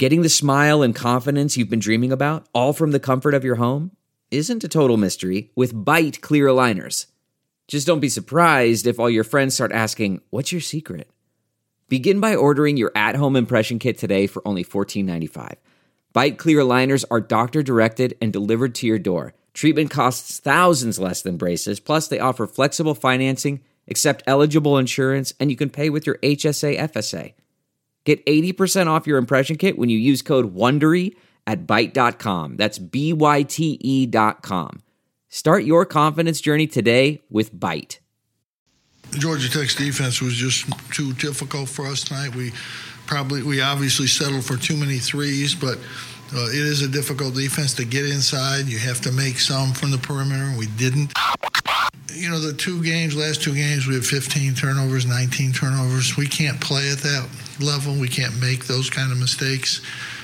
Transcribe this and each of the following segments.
Getting the smile and confidence you've been dreaming about, all from the comfort of your home, isn't a total mystery with Byte clear aligners. Just don't be surprised if all your friends start asking, "What's your secret?" Begin by ordering your at-home impression kit today for only $14.95. Byte clear aligners are doctor-directed and delivered to your door. Treatment costs thousands less than braces, plus they offer flexible financing, accept eligible insurance, and you can pay with your HSA FSA. Get 80% off your impression kit when you use code WONDERY at Byte.com. That's BYTE.com. Start your confidence journey today with Byte. Georgia Tech's defense was just too difficult for us tonight. We obviously settled for too many threes, but it is a difficult defense to get inside. You have to make some from the perimeter, and we didn't. You know, the last two games, we had 15 turnovers, 19 turnovers. We can't play at that level. We can't make those kind of mistakes.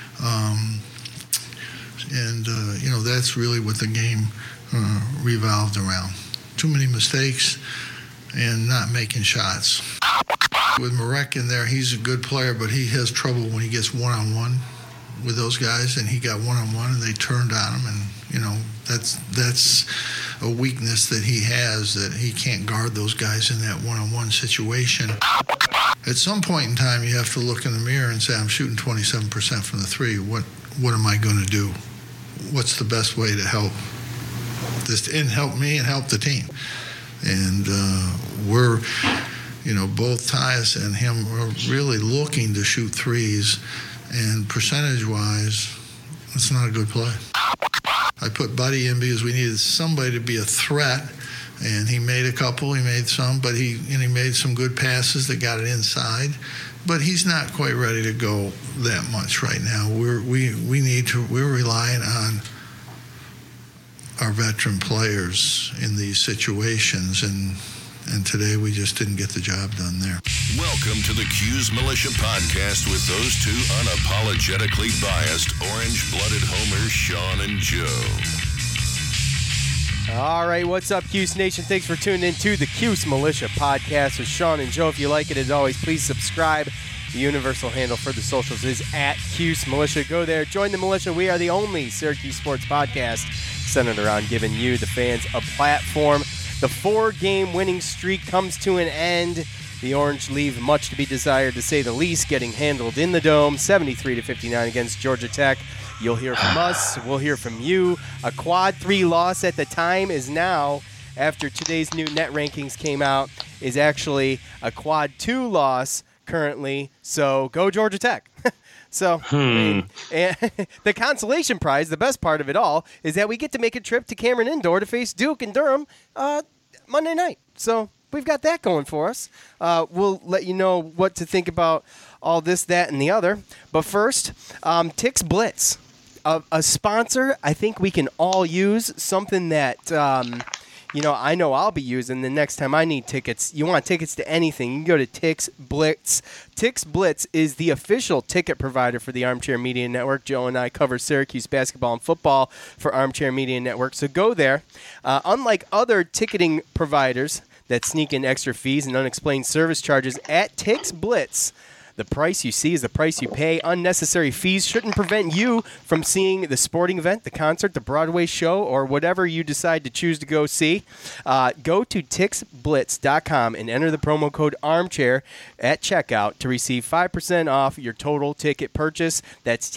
That's really what the game revolved around. Too many mistakes and not making shots. With Marek in there, he's a good player, but he has trouble when he gets one-on-one with those guys, and he got one-on-one, and they turned on him, and, that's a weakness that he has, that he can't guard those guys in that one-on-one situation. At some point in time, you have to look in the mirror and say, I'm shooting 27% from the three. What am I going to do? What's the best way to help this and help me and help the team? And we're, both Tyus and him are really looking to shoot threes, and percentage-wise, it's not a good play. I put Buddy in because we needed somebody to be a threat, and he made a couple, he made some, but he made some good passes that got it inside. But he's not quite ready to go that much right now. We're relying on our veteran players in these situations, and today we just didn't get the job done there. Welcome to the Q's Militia Podcast with those two unapologetically biased, orange-blooded homers, Sean and Joe. All right, what's up, Q's Nation? Thanks for tuning in to the Q's Militia Podcast with Sean and Joe. If you like it, as always, please subscribe. The universal handle for the socials is at Q's Militia. Go there, join the militia. We are the only Syracuse sports podcast centered around giving you, the fans, a platform. The 4-game winning streak comes to an end. The Orange leave much to be desired, to say the least, getting handled in the Dome, 73-59 against Georgia Tech. You'll hear from us. We'll hear from you. A quad 3 loss at the time is now, after today's new net rankings came out, is actually a quad 2 loss currently. So go Georgia Tech. And the consolation prize, the best part of it all, is that we get to make a trip to Cameron Indoor to face Duke and Durham Monday night. So we've got that going for us. We'll let you know what to think about all this, that, and the other. But first, Tix Blitz, a sponsor I think we can all use, something that I know I'll be using the next time I need tickets. You want tickets to anything, you can go to Tix Blitz. Tix Blitz is the official ticket provider for the Armchair Media Network. Joe and I cover Syracuse basketball and football for Armchair Media Network, so go there. Unlike other ticketing providers that sneak in extra fees and unexplained service charges, at Tix Blitz, the price you see is the price you pay. Unnecessary fees shouldn't prevent you from seeing the sporting event, the concert, the Broadway show, or whatever you decide to choose to go see. Go to TixBlitz.com and enter the promo code ARMCHAIR at checkout to receive 5% off your total ticket purchase. That's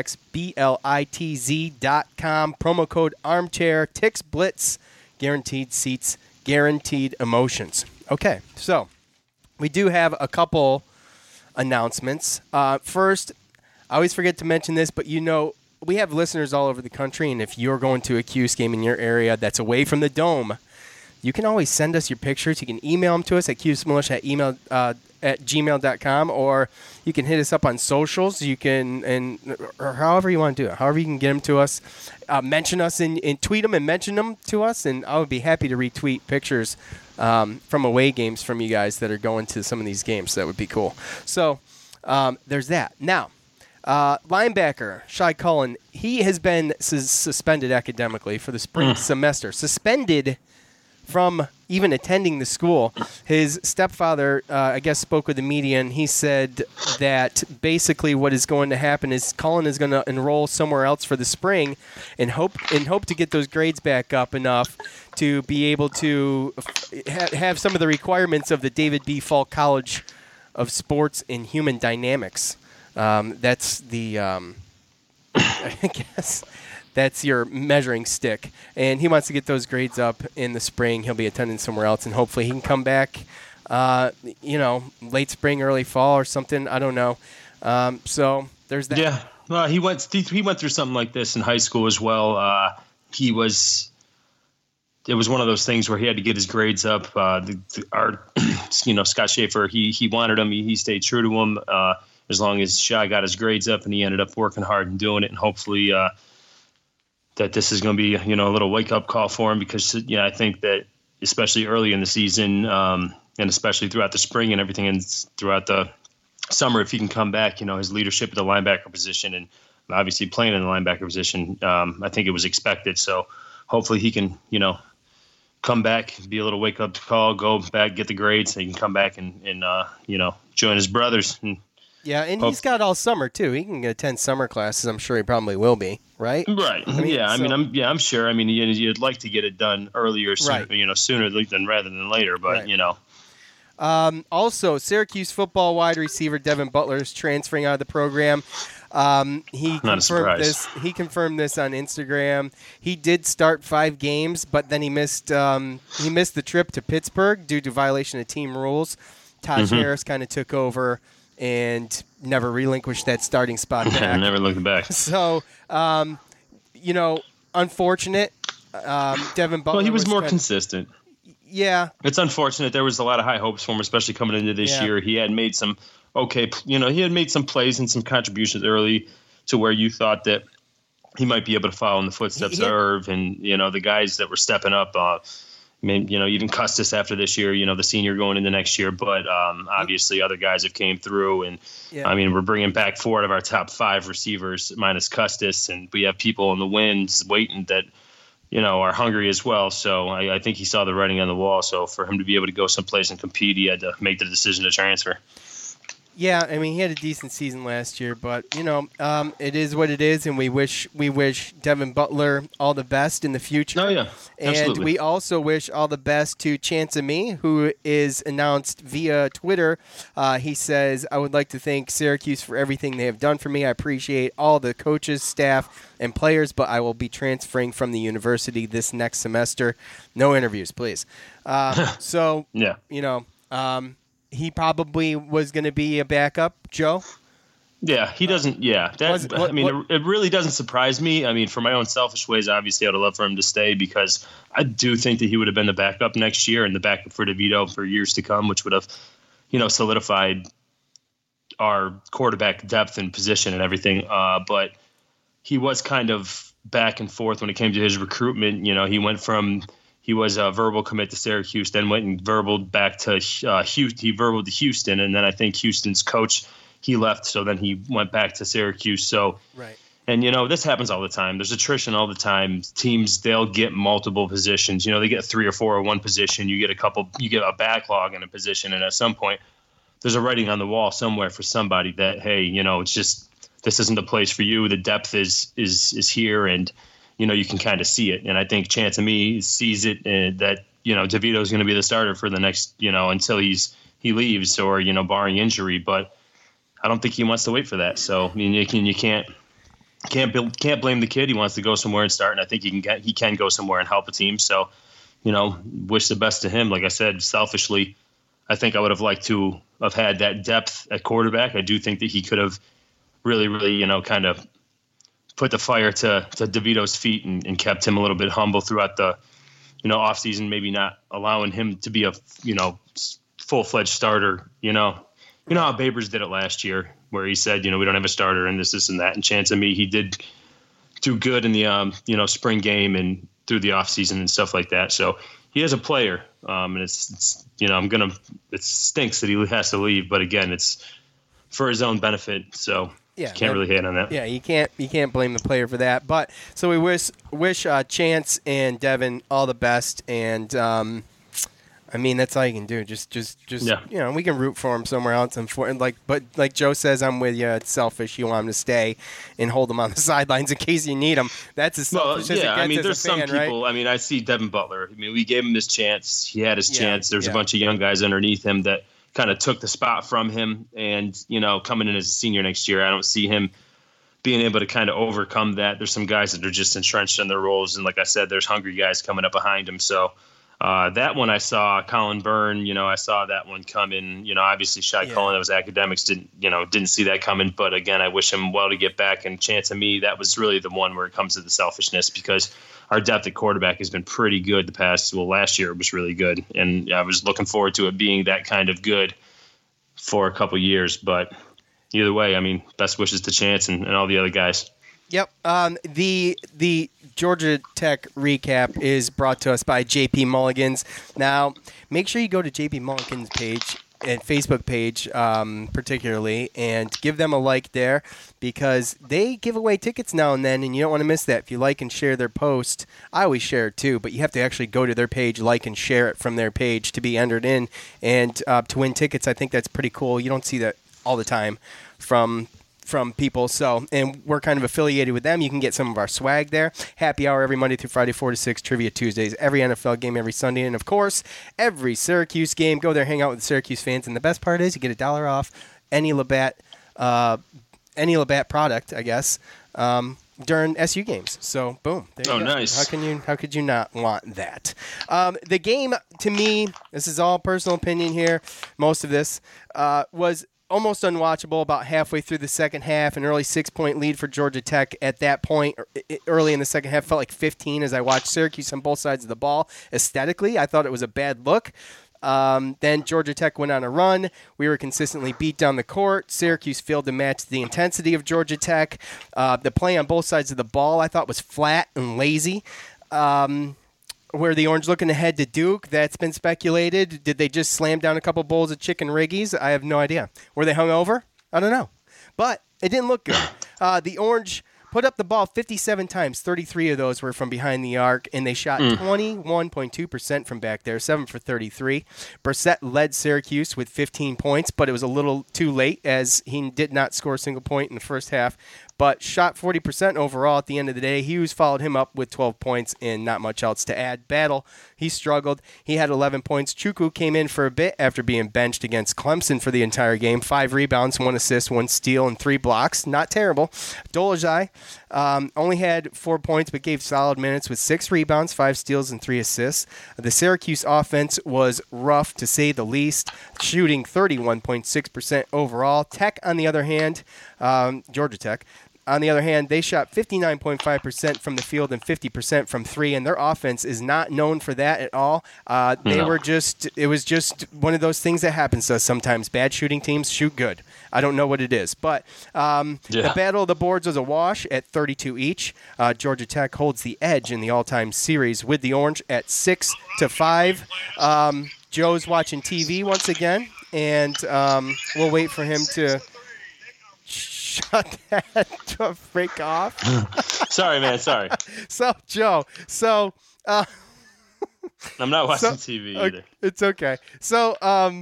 TixBlitz.com. Promo code ARMCHAIR. Tix Blitz. Guaranteed seats, guaranteed emotions. Okay, so we do have a couple announcements. First, I always forget to mention this, but we have listeners all over the country, and if you're going to a Q's game in your area that's away from the Dome, you can always send us your pictures. You can email them to us at qsmilitia@gmail.com, or you can hit us up on socials. You can, or however you want to do it, however you can get them to us. Mention us and tweet them and mention them to us, and I would be happy to retweet pictures from away games from you guys that are going to some of these games. So that would be cool. So there's that. Now, linebacker Shai Cullen, he has been suspended academically for the spring semester. Suspended from even attending the school. His stepfather, I guess, spoke with the media, and he said that basically what is going to happen is Cullen is going to enroll somewhere else for the spring and hope to get those grades back up enough to be able to have some of the requirements of the David B. Falk College of Sports and Human Dynamics. That's the, I guess, that's your measuring stick. And he wants to get those grades up in the spring. He'll be attending somewhere else, and hopefully he can come back, late spring, early fall or something. I don't know. So there's that. Yeah. Well, he went through something like this in high school as well. It was one of those things where he had to get his grades up. Scott Schaefer, he wanted him. He stayed true to him as long as Shy got his grades up, and he ended up working hard and doing it. And hopefully that this is going to be, a little wake-up call for him, because, I think that especially early in the season and especially throughout the spring and everything and throughout the summer, if he can come back, his leadership at the linebacker position and obviously playing in the linebacker position, I think it was expected. So hopefully he can, come back, be a little wake-up call, go back, get the grades, so he can come back and join his brothers. Yeah, and he's got all summer too. He can attend summer classes. I'm sure he probably will be, right? Right. I'm sure. I mean, you'd like to get it done earlier, sooner than rather than later. But also, Syracuse football wide receiver Devin Butler is transferring out of the program. He confirmed this on Instagram. He did start 5 games, but then he missed the trip to Pittsburgh due to violation of team rules. Taj Harris kind of took over and never relinquished that starting spot back. Never looked back. So, unfortunate. Devin Butler. Well, he was more consistent. Yeah. It's unfortunate. There was a lot of high hopes for him, especially coming into this year. He had made some he had made some plays and some contributions early to where you thought that he might be able to follow in the footsteps of Irv and, the guys that were stepping up. Even Custis after this year, the senior going into next year. But obviously other guys have came through. And, we're bringing back 4 out of our top 5 receivers minus Custis. And we have people in the wings waiting that, are hungry as well. So I think he saw the writing on the wall. So for him to be able to go someplace and compete, he had to make the decision to transfer. Yeah, he had a decent season last year, but it is what it is, and we wish Devin Butler all the best in the future. Oh yeah, absolutely. And we also wish all the best to Chance Ami, who is announced via Twitter. He says, "I would like to thank Syracuse for everything they have done for me. I appreciate all the coaches, staff, and players, but I will be transferring from the university this next semester. No interviews, please." So yeah, he probably was going to be a backup, Joe? Yeah, he doesn't. Yeah, it really doesn't surprise me. For my own selfish ways, obviously, I would love for him to stay because I do think that he would have been the backup next year and the backup for DeVito for years to come, which would have, solidified our quarterback depth and position and everything. But he was kind of back and forth when it came to his recruitment. He went from. He was a verbal commit to Syracuse, then went and verbaled back to Houston. He verbaled to Houston, and then I think Houston's coach, he left, so then he went back to Syracuse. So, right. And, this happens all the time. There's attrition all the time. Teams, they'll get multiple positions. They get 3 or 4 at one position. You get a backlog in a position, and at some point there's a writing on the wall somewhere for somebody that, hey, it's just this isn't the place for you. The depth is here, and you can kind of see it. And I think Chance Ami sees it that, DeVito is going to be the starter for the next, until he leaves or, barring injury. But I don't think he wants to wait for that. So, you can't blame the kid. He wants to go somewhere and start. And I think he can go somewhere and help a team. So, wish the best to him. Like I said, selfishly, I think I would have liked to have had that depth at quarterback. I do think that he could have really, really, kind of put the fire to DeVito's feet and kept him a little bit humble throughout the, offseason, maybe not allowing him to be a, full-fledged starter, how Babers did it last year where he said, we don't have a starter and this and that. And Chance Ami, he did do good in the, spring game and through the offseason and stuff like that. So he is a player. And it's it stinks that he has to leave. But again, it's for his own benefit. So you can't really hate on that. Yeah, you can't blame the player for that. But so we wish Chance and Devin all the best, and I mean, that's all you can do. Just we can root for him somewhere else. But like Joe says, I'm with you. It's selfish. You want him to stay and hold him on the sidelines in case you need him. That's as selfish as it gets. I mean, there's some people. Right? I mean, I see Devin Butler. I mean, we gave him his chance. He had his chance. There's a bunch of young guys underneath him that kind of took the spot from him. And coming in as a senior next year, I don't see him being able to kind of overcome that. There's some guys that are just entrenched in their roles, and like I said, there's hungry guys coming up behind him. So. That one I saw, Colin Byrne, I saw that one coming. Obviously Shai Cullen, that was academics, didn't see that coming. But again, I wish him well to get back. And Chance of me, that was really the one where it comes to the selfishness, because our depth at quarterback has been pretty good last year it was really good. And I was looking forward to it being that kind of good for a couple years. But either way, I mean, best wishes to Chance and all the other guys. Yep. The Georgia Tech recap is brought to us by JP Mulligan's. Now, make sure you go to JP Mulligan's page and Facebook page particularly, and give them a like there, because they give away tickets now and then, and you don't want to miss that. If you like and share their post, I always share it too, but you have to actually go to their page, like and share it from their page to be entered in and to win tickets. I think that's pretty cool. You don't see that all the time from people. So, and we're kind of affiliated with them. You can get some of our swag there. Happy hour every Monday through Friday, 4 to 6. Trivia Tuesdays. Every NFL game every Sunday. And, of course, every Syracuse game. Go there, hang out with the Syracuse fans. And the best part is you get $1 off any Labatt product, I guess, during SU games. So, boom. There you go. Nice. How could you not want that? The game, to me, this is all personal opinion here, most of this, was almost unwatchable about halfway through the second half. An early 6-point lead for Georgia Tech at that point. Early in the second half, felt like 15 as I watched Syracuse on both sides of the ball. Aesthetically, I thought it was a bad look. Then Georgia Tech went on a run. We were consistently beat down the court. Syracuse failed to match the intensity of Georgia Tech. The play on both sides of the ball I thought was flat and lazy. Where the Orange looking ahead to Duke, that's been speculated. Did they just slam down a couple bowls of chicken riggies? I have no idea. Were they hungover? I don't know. But it didn't look good. The Orange put up the ball 57 times. 33 of those were from behind the arc, and they shot 21.2% from back there, 7 for 33. Brissett led Syracuse with 15 points, but it was a little too late as he did not score a single point in the first half, but shot 40% overall at the end of the day. Hughes followed him up with 12 points and not much else to add. Battle, he struggled. He had 11 points. Chukwu came in for a bit after being benched against Clemson for the entire game. 5 rebounds, 1 assist, 1 steal, and 3 blocks. Not terrible. Dolezaj only had 4 points but gave solid minutes with 6 rebounds, 5 steals, and 3 assists. The Syracuse offense was rough to say the least, shooting 31.6% overall. Tech, on the other hand, Georgia Tech, on the other hand, they shot 59.5% from the field and 50% from 3, and their offense is not known for that at all. It was just one of those things that happens to us sometimes. Bad shooting teams shoot good. I don't know what it is. But the battle of the boards was a wash at 32 each. Georgia Tech holds the edge in the all-time series with the Orange at 6-5. Joe's watching TV once again, and we'll wait for him to shut that to break off. Sorry, man. Sorry. So, Joe, I'm not watching TV either. It's okay. So,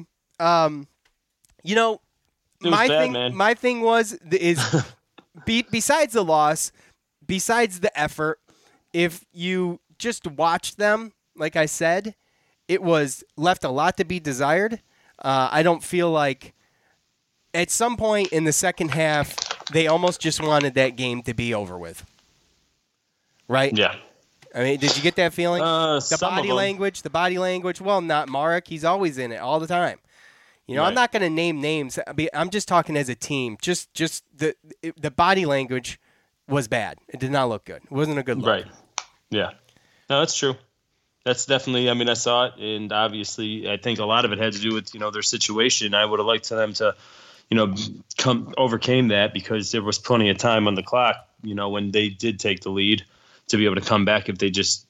my thing was besides the loss, besides the effort, if you just watched them, like I said, it was left a lot to be desired. I don't feel like at some point in the second half, they almost just wanted that game to be over with. Right? Yeah. I mean, did you get that feeling? The body language. Well, not Marek. He's always in it all the time. Right. I'm not going to name names. I'm just talking as a team. Just the body language was bad. It did not look good. It wasn't a good look. Right. Yeah. No, that's true. That's definitely, I saw it, and obviously I think a lot of it had to do with, their situation. I would have liked them to, overcame that, because there was plenty of time on the clock, when they did take the lead, to be able to come back if they just,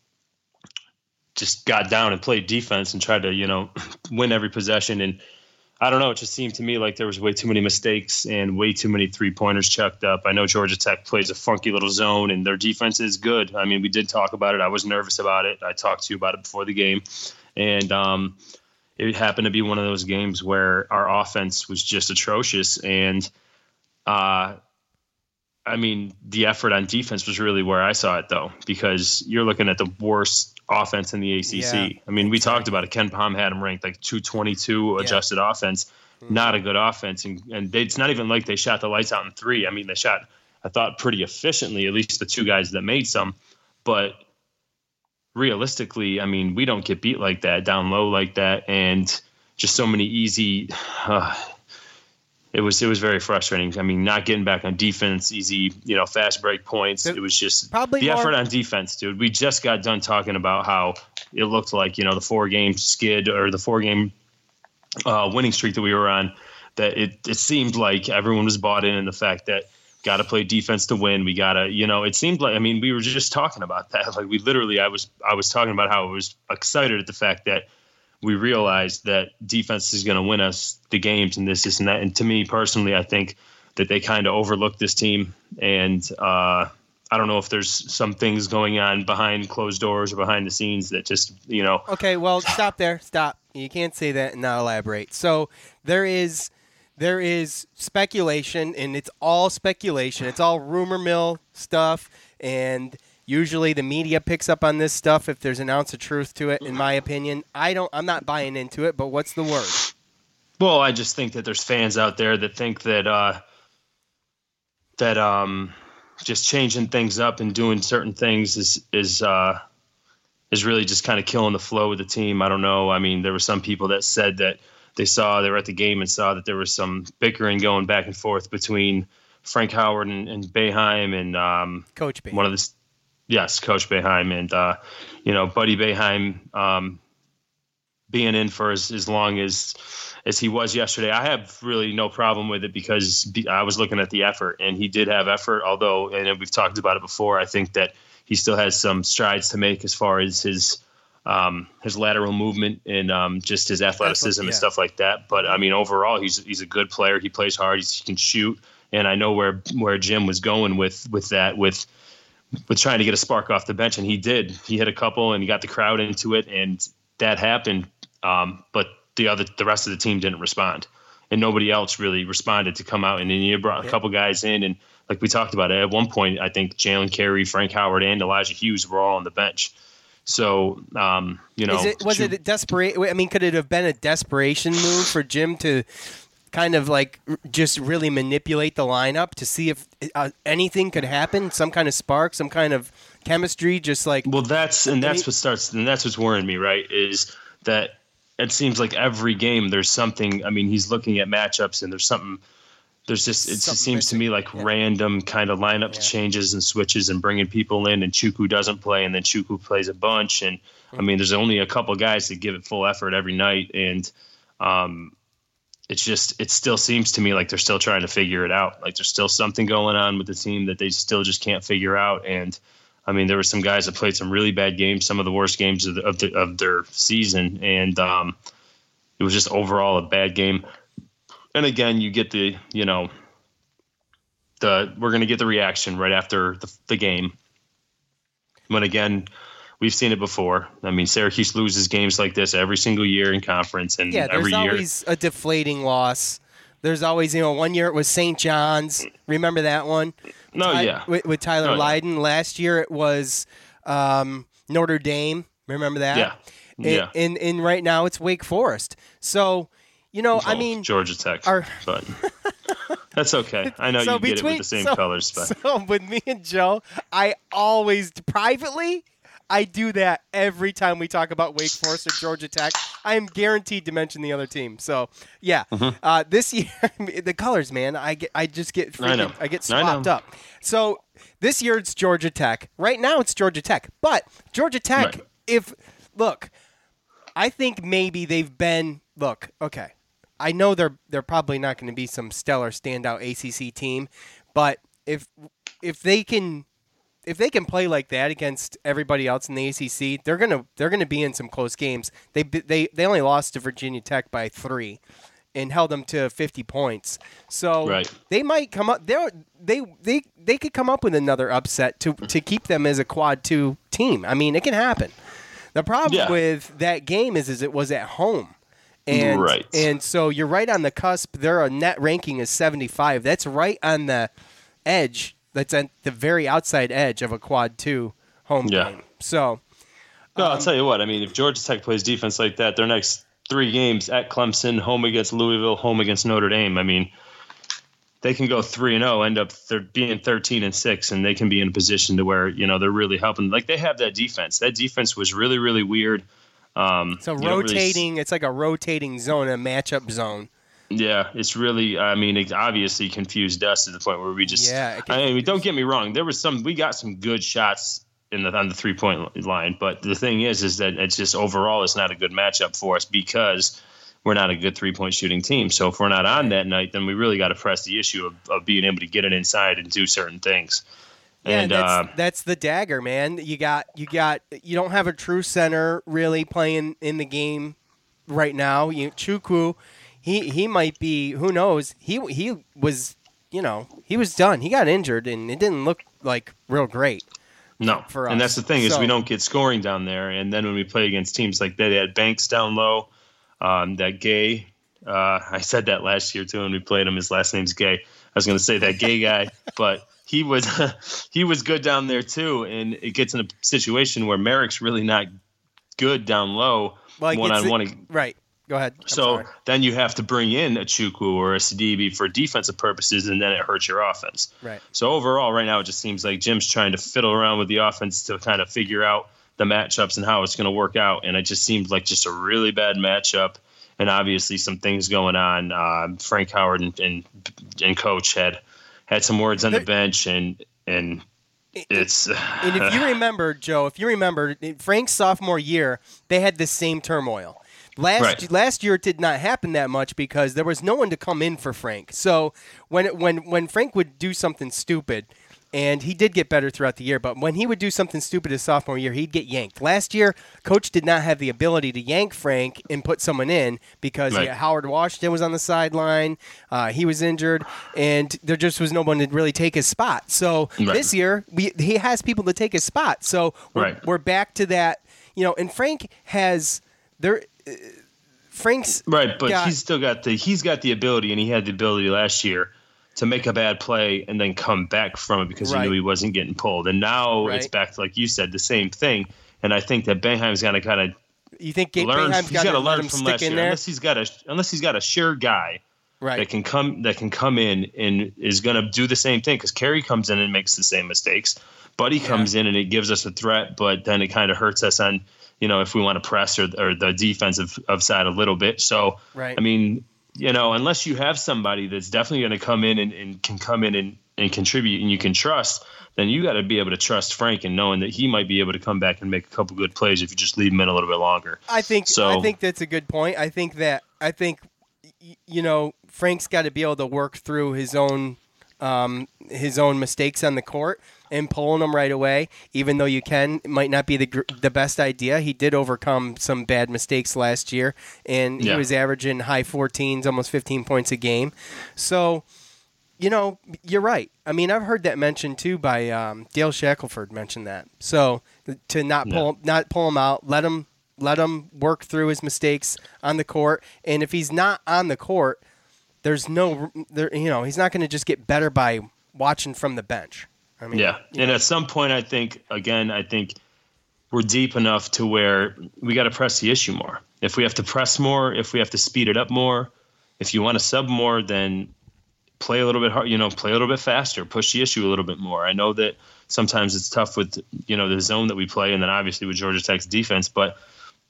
just got down and played defense and tried to, win every possession. And I don't know. It just seemed to me like there was way too many mistakes and way too many 3-pointers chucked up. I know Georgia Tech plays a funky little zone, and their defense is good. I mean, we did talk about it. I was nervous about it. I talked to you about it before the game. And it happened to be one of those games where our offense was just atrocious. And, I mean, the effort on defense was really where I saw it, though, because you're looking at the worst offense in the ACC. Yeah, I mean, we talked about it. Ken Pom had him ranked like 222 adjusted offense, not a good offense. And it's not even like they shot the lights out in 3. I mean, they shot, I thought, pretty efficiently, at least the 2 guys that made some. But realistically, I mean, we don't get beat like that, down low like that, and just so many easy it was very frustrating. I mean, not getting back on defense, easy, fast break points. It was just probably the effort on defense, dude. We just got done talking about how it looked like, the 4-game skid or the 4-game winning streak that we were on, that it seemed like everyone was bought in the fact that got to play defense to win. We got to, it seemed like, I mean, we were just talking about that. Like we literally, I was talking about how I was excited at the fact that we realized that defense is going to win us the games and this and that. And to me personally, I think that they kind of overlooked this team. And I don't know if there's some things going on behind closed doors or behind the scenes that just, Okay, well, stop there. Stop. You can't say that and not elaborate. So there is speculation, and it's all speculation. It's all rumor mill stuff, and usually the media picks up on this stuff if there's an ounce of truth to it, in my opinion. I'm not buying into it, but what's the word? Well, I just think that there's fans out there that think that just changing things up and doing certain things is really just kind of killing the flow of the team. I don't know. I mean, there were some people that said that they were at the game and saw that there was some bickering going back and forth between Frank Howard and Boeheim and Coach Boeheim. Yes, Coach Boeheim and Buddy Boeheim being in for as long as he was yesterday. I have really no problem with it because I was looking at the effort, and he did have effort. Although, and we've talked about it before, I think that he still has some strides to make as far as his lateral movement and just his athleticism and stuff like that. But I mean, overall, he's a good player. He plays hard. He can shoot. And I know where Jim was going with that, with trying to get a spark off the bench, and he did. He hit a couple, and he got the crowd into it, and that happened. But the rest of the team didn't respond, and nobody else really responded to come out. And then you brought a couple guys in, and like we talked about it, at one point, I think Jalen Carey, Frank Howard, and Elijah Hughes were all on the bench. So, was it a desperate? I mean, could it have been a desperation move for Jim to kind of like just really manipulate the lineup to see if anything could happen, some kind of spark, some kind of chemistry, just like? Well, that's what's worrying me, right? Is that it seems like every game there's something. I mean, he's looking at matchups and there's something. It just seems to me like random kind of lineup changes and switches and bringing people in, and Chukwu doesn't play, and then Chukwu plays a bunch. And I mean, there's only a couple guys that give it full effort every night. And it still seems to me like they're still trying to figure it out. Like there's still something going on with the team that they still just can't figure out. And I mean, there were some guys that played some really bad games, some of the worst games of their season. And it was just overall a bad game. And again, you get we're going to get the reaction right after the game. But again, we've seen it before. I mean, Syracuse loses games like this every single year in conference, and every year. There's always a deflating loss. There's always, 1 year it was St. John's. Remember that one? With Tyler Lydon. Last year it was Notre Dame. Remember that? Yeah. And right now it's Wake Forest. So, I mean, Georgia Tech, but that's okay. I know you get it with the same colors. But. So with me and Joe, I always privately, I do that every time we talk about Wake Forest or Georgia Tech. I am guaranteed to mention the other team. So yeah, this year the colors, man, I get swapped up. So this year it's Georgia Tech. Right now it's Georgia Tech, but Georgia Tech. Right. I think maybe they've been. Look, okay. I know they're probably not going to be some stellar standout ACC team, but if they can play like that against everybody else in the ACC, they're gonna be in some close games. They only lost to Virginia Tech by 3, and held them to 50 points. So Right. they might come up. They could come up with another upset to keep them as a quad 2 team. I mean, it can happen. The problem with that game is it was at home. And, Right. And so you're right on the cusp. Their net ranking is 75. That's right on the edge. That's at the very outside edge of a quad 2 home game. So, no, I'll tell you what. I mean, if Georgia Tech plays defense like that, their next 3 games at Clemson, home against Louisville, home against Notre Dame, I mean, they can go 3-0, end up being 13-6, and they can be in a position to where, you know, they're really helping. Like, they have that defense. That defense was really, really weird. So rotating, it's like a rotating zone, a matchup zone. Yeah, it's really, I mean, it obviously confused us to the point where we just, I mean, don't get me wrong. We got some good shots on the 3-point line, but the thing is that it's just overall, it's not a good matchup for us because we're not a good 3-point shooting team. So if we're not on that night, then we really got to press the issue of being able to get it inside and do certain things. Yeah, and that's the dagger, man. You don't have a true center really playing in the game right now. Chukwu, he might be, who knows? He was, he was done. He got injured and it didn't look like real great. No, for us. And that's the thing is we don't get scoring down there. And then when we play against teams like that, they had Banks down low, that Gay. I said that last year too when we played him. His last name's Gay. I was going to say that Gay guy, but he was good down there too. And it gets in a situation where Merrick's really not good down low, one-on-one. Right. Go ahead. So then you have to bring in a Chukwu or a Sidibe for defensive purposes, and then it hurts your offense. Right. So overall, right now, it just seems like Jim's trying to fiddle around with the offense to kind of figure out the matchups and how it's going to work out. And it just seemed like just a really bad matchup. And obviously some things going on. Frank Howard and Coach had some words on the bench, and it's. And if you remember, Joe, Frank's sophomore year, they had the same turmoil. Last year it did not happen that much because there was no one to come in for Frank. So when Frank would do something stupid, and he did get better throughout the year, but when he would do something stupid his sophomore year, he'd get yanked. Last year, Coach did not have the ability to yank Frank and put someone in because Howard Washington was on the sideline, he was injured, and there just was no one to really take his spot. So this year, he has people to take his spot. So we're back to that, and Frank has Frank's right, but he's got the ability, and he had the ability last year to make a bad play and then come back from it because he knew he wasn't getting pulled. And now it's back to, like you said, the same thing. And I think that Boeheim's got to kind of you think Boeheim's got to learn from last year, there? unless he's got a sure guy that can come in and is going to do the same thing, because Kerry comes in and makes the same mistakes. Buddy comes in and it gives us a threat, but then it kind of hurts us on if we want to press or the defensive side a little bit. So I mean, unless you have somebody that's definitely going to come in and can come in and contribute and you can trust, then you got to be able to trust Frank and knowing that he might be able to come back and make a couple good plays if you just leave him in a little bit longer. I think that's a good point. I think Frank's got to be able to work through his own mistakes on the court and pulling them right away, even though it might not be the best idea. He did overcome some bad mistakes last year, and he was averaging high 14s, almost 15 points a game. So, you're right. I mean, I've heard that mentioned too by Dale Shackelford mentioned that. So to not pull him out, let him work through his mistakes on the court, and if he's not on the court, he's not going to just get better by watching from the bench. I mean, and at some point, I think we're deep enough to where we got to press the issue more. If we have to press more, if we have to speed it up more, if you want to sub more, then play a little bit hard. Play a little bit faster, push the issue a little bit more. I know that sometimes it's tough with the zone that we play, and then obviously with Georgia Tech's defense, but.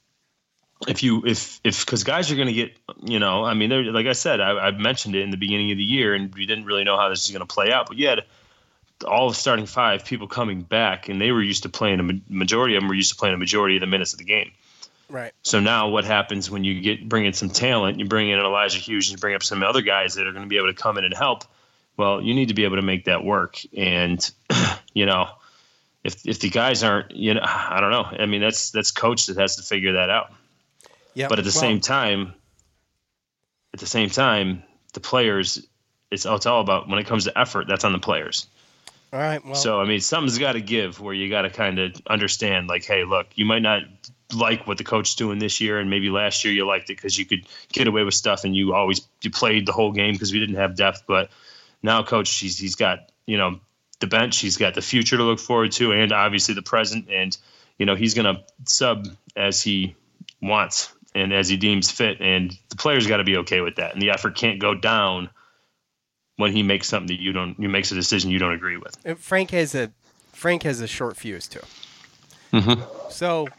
Because guys are going to get, I mean, like I said, I mentioned it in the beginning of the year, and we didn't really know how this is going to play out. But you had all of starting 5 people coming back, and they were used to playing a majority of them were used to playing a majority of the minutes of the game. Right. So now what happens when you bring in some talent, you bring in Elijah Hughes, you bring up some other guys that are going to be able to come in and help. Well, you need to be able to make that work. And, if the guys aren't, I don't know. I mean, that's coach that has to figure that out. Yep. But at the same time, at the same time, the players, it's all about, when it comes to effort, that's on the players. All right. Well, So, I mean, something's got to give where you got to kind of understand, like, hey, look, you might not like what the coach is doing this year, and maybe last year you liked it because you could get away with stuff and you played the whole game because we didn't have depth. But now, coach, he's got, the bench, he's got the future to look forward to, and obviously the present. And, he's going to sub as he wants and as he deems fit. And the players got to be okay with that. And the effort can't go down when he makes something that he makes a decision you don't agree with. Frank has a short fuse too. Mm-hmm. So,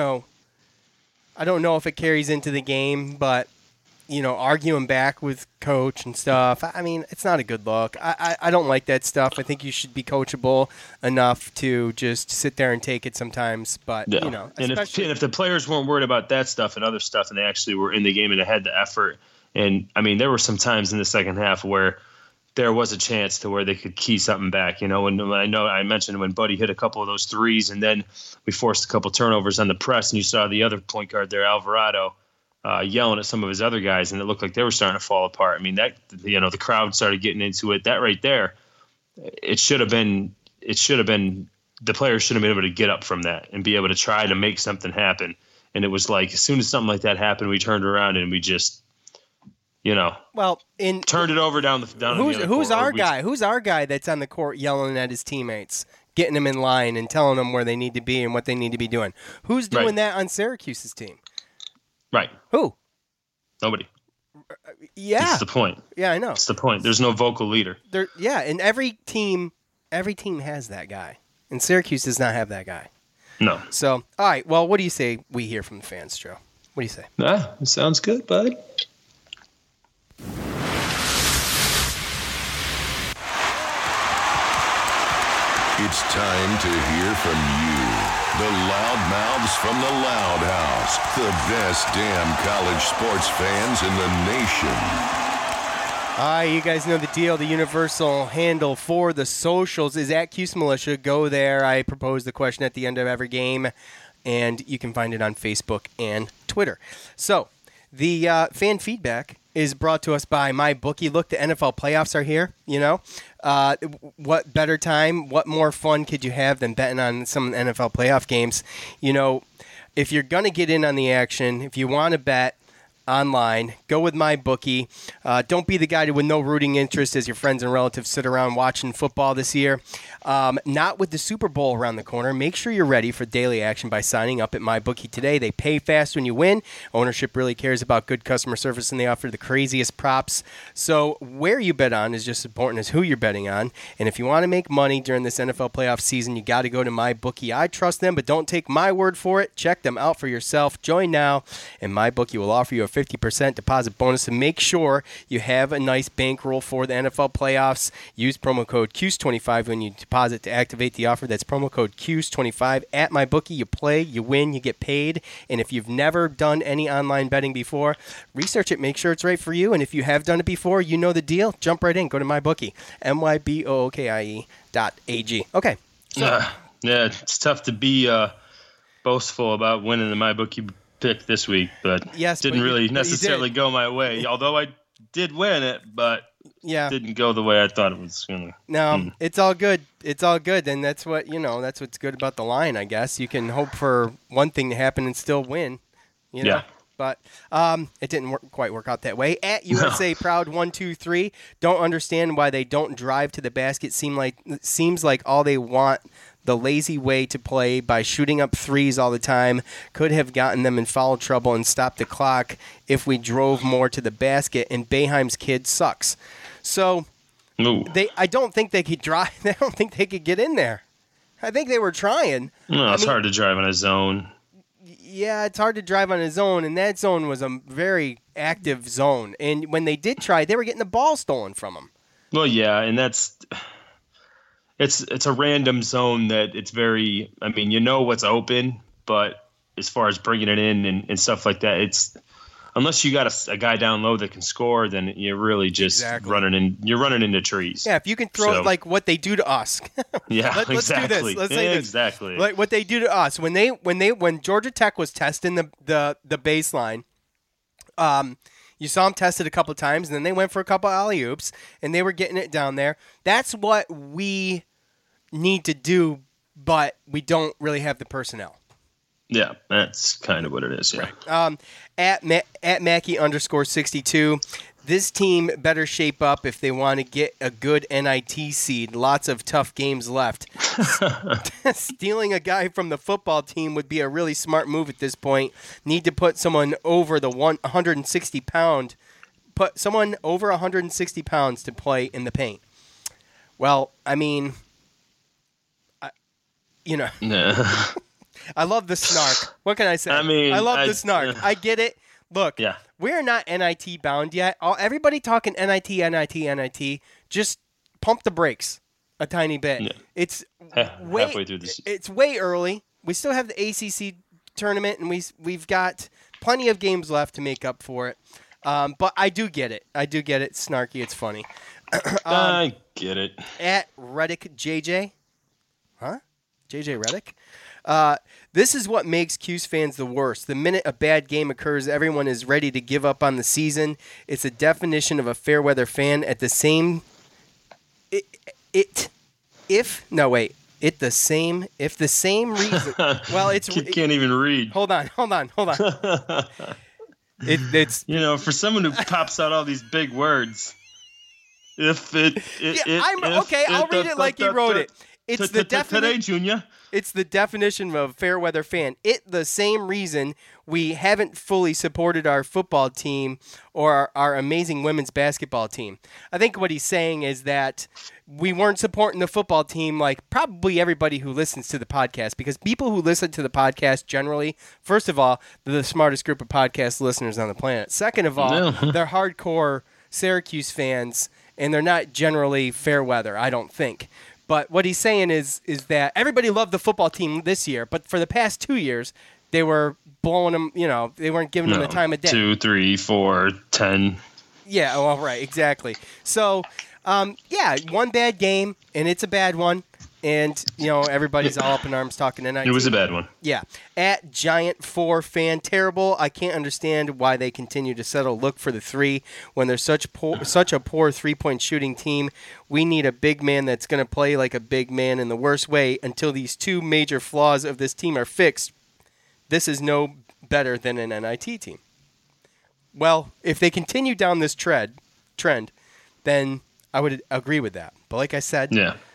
I don't know if it carries into the game, but, arguing back with coach and stuff, I mean, it's not a good look. I don't like that stuff. I think you should be coachable enough to just sit there and take it sometimes. But, and if the players weren't worried about that stuff and other stuff, and they actually were in the game and they had the effort, and, I mean, there were some times in the second half where there was a chance to where they could key something back. And I know I mentioned when Buddy hit a couple of those threes, and then we forced a couple turnovers on the press, and you saw the other point guard there, Alvarado, yelling at some of his other guys, and it looked like they were starting to fall apart. I mean, that, the crowd started getting into it. That right there, it should have been the players should have been able to get up from that and be able to try to make something happen. And it was like, as soon as something like that happened, we turned around and we just, turned it over down the who's our guy? Who's our guy that's on the court yelling at his teammates, getting them in line and telling them where they need to be and what they need to be doing? Who's doing that on Syracuse's team? Right. Who? Nobody. Yeah. That's the point. Yeah, I know. That's the point. There's no vocal leader. And every team has that guy. And Syracuse does not have that guy. No. So, all right. Well, what do you say we hear from the fans, Joe? What do you say? It sounds good, bud. It's time to hear from you, the loudmouths from the Loud House, the best damn college sports fans in the nation. You guys know the deal. The universal handle for the socials is at Cuse Militia. Go there. I propose the question at the end of every game, and you can find it on Facebook and Twitter. So, the fan feedback is brought to us by MyBookie. Look, the NFL playoffs are here, What better time, what more fun could you have than betting on some NFL playoff games? If you're going to get in on the action, if you want to bet online, go with MyBookie. Don't be the guy with no rooting interest as your friends and relatives sit around watching football this year. Not with the Super Bowl around the corner. Make sure you're ready for daily action by signing up at MyBookie today. They pay fast when you win. Ownership really cares about good customer service, and they offer the craziest props. So where you bet on is just as important as who you're betting on. And if you want to make money during this NFL playoff season, you got to go to MyBookie. I trust them, but don't take my word for it. Check them out for yourself. Join now, and MyBookie will offer you a 50% deposit bonus. And make sure you have a nice bankroll for the NFL playoffs. Use promo code CUSE25 when you deposit to activate the offer. That's promo code CUSE25 at MyBookie. You play, you win, you get paid. And if you've never done any online betting before, research it, make sure it's right for you. And if you have done it before, you know the deal. Jump right in. Go to MyBookie. MyBookie.ag. Okay. So. Yeah, it's tough to be boastful about winning the MyBookie pick this week, but didn't really necessarily go my way. Although I did win it, but didn't go the way I thought it was going to. No, it's all good. It's all good, and that's what that's what's good about the line, I guess. You can hope for one thing to happen and still win. Yeah. But it didn't quite work out that way. At USA Proud 123, don't understand why they don't drive to the basket. Seems like all they want. The lazy way to play by shooting up threes all the time could have gotten them in foul trouble and stopped the clock if we drove more to the basket, and Boeheim's kid sucks. So I don't think they could drive. I don't think they could get in there. I think they were trying. No, it's hard to drive on a zone. Yeah, it's hard to drive on a zone, and that zone was a very active zone. And when they did try, they were getting the ball stolen from them. Well, yeah, and that's... It's a random zone that it's very, what's open, but as far as bringing it in and stuff like that, it's unless you got a guy down low that can score, then you're really just running into trees. Yeah, if you can throw it like what they do to us. Yeah, let's do this. Let's say this. Exactly. Like what they do to us when Georgia Tech was testing the baseline. You saw them test it a couple times, and then they went for a couple alley-oops, and they were getting it down there. That's what we need to do, but we don't really have the personnel. Yeah, that's kind of what it is. Yeah. At Mackey_62, this team better shape up if they want to get a good NIT seed. Lots of tough games left. Stealing a guy from the football team would be a really smart move at this point. Need to put someone over the 160 pound. Put someone over 160 pounds to play in the paint. Well, I mean, I love the snark. What can I say? I love the snark. I get it. Look, we're not NIT bound yet. Everybody talking NIT. Just pump the brakes a tiny bit. Yeah. It's halfway through this. It's way early. We still have the ACC tournament, and we've got plenty of games left to make up for it. But I do get it. It's snarky. It's funny. I get it. At Reddick JJ. Huh? JJ Reddick? This is what makes Cuse fans the worst. The minute a bad game occurs, everyone is ready to give up on the season. It's a definition of a fair weather fan. At the same, if the same reason. Well, it's you can't even read. Hold on. It's for someone who pops out all these big words. I'll read it like you wrote it. It's the definition. Today, Junior. It's the definition of a fair weather fan. The same reason we haven't fully supported our football team or our amazing women's basketball team. I think what he's saying is that we weren't supporting the football team like probably everybody who listens to the podcast, because people who listen to the podcast generally, first of all, they're the smartest group of podcast listeners on the planet. Second of all, they're hardcore Syracuse fans, and they're not generally fair weather, I don't think. But what he's saying is that everybody loved the football team this year, but for the past 2 years, they were blowing them, they weren't giving them the time of day. 2, 3, 4, 10. Yeah, well, right, exactly. So, one bad game, and it's a bad one. And, everybody's all up in arms talking tonight. It was a bad one. Yeah. At Giant4 fan, terrible. I can't understand why they continue to look for the 3 when they're such a poor three-point shooting team. We need a big man that's going to play like a big man in the worst way until these 2 major flaws of this team are fixed. This is no better than an NIT team. Well, if they continue down this trend, then I would agree with that. But like I said,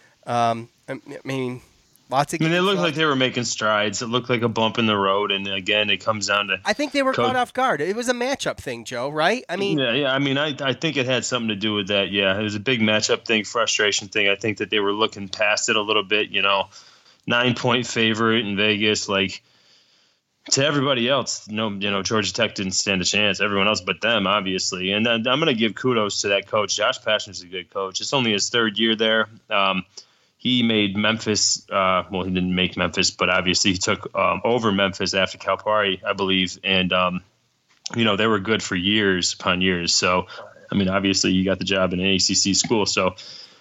I mean, lots of games. It looked like they were making strides. It looked like a bump in the road, and again, it comes down to. I think they were caught off guard. It was a matchup thing, Joe. Right? I mean, I mean, I think it had something to do with that. Yeah, it was a big matchup thing, frustration thing. I think that they were looking past it a little bit. 9-point favorite in Vegas, like. To everybody else, Georgia Tech didn't stand a chance. Everyone else but them, obviously. And then I'm going to give kudos to that coach. Josh Pastner's a good coach. It's only his 3rd year there. He made Memphis. He didn't make Memphis, but obviously he took over Memphis after Calipari, I believe. And, they were good for years upon years. So, I mean, obviously you got the job in an ACC school. So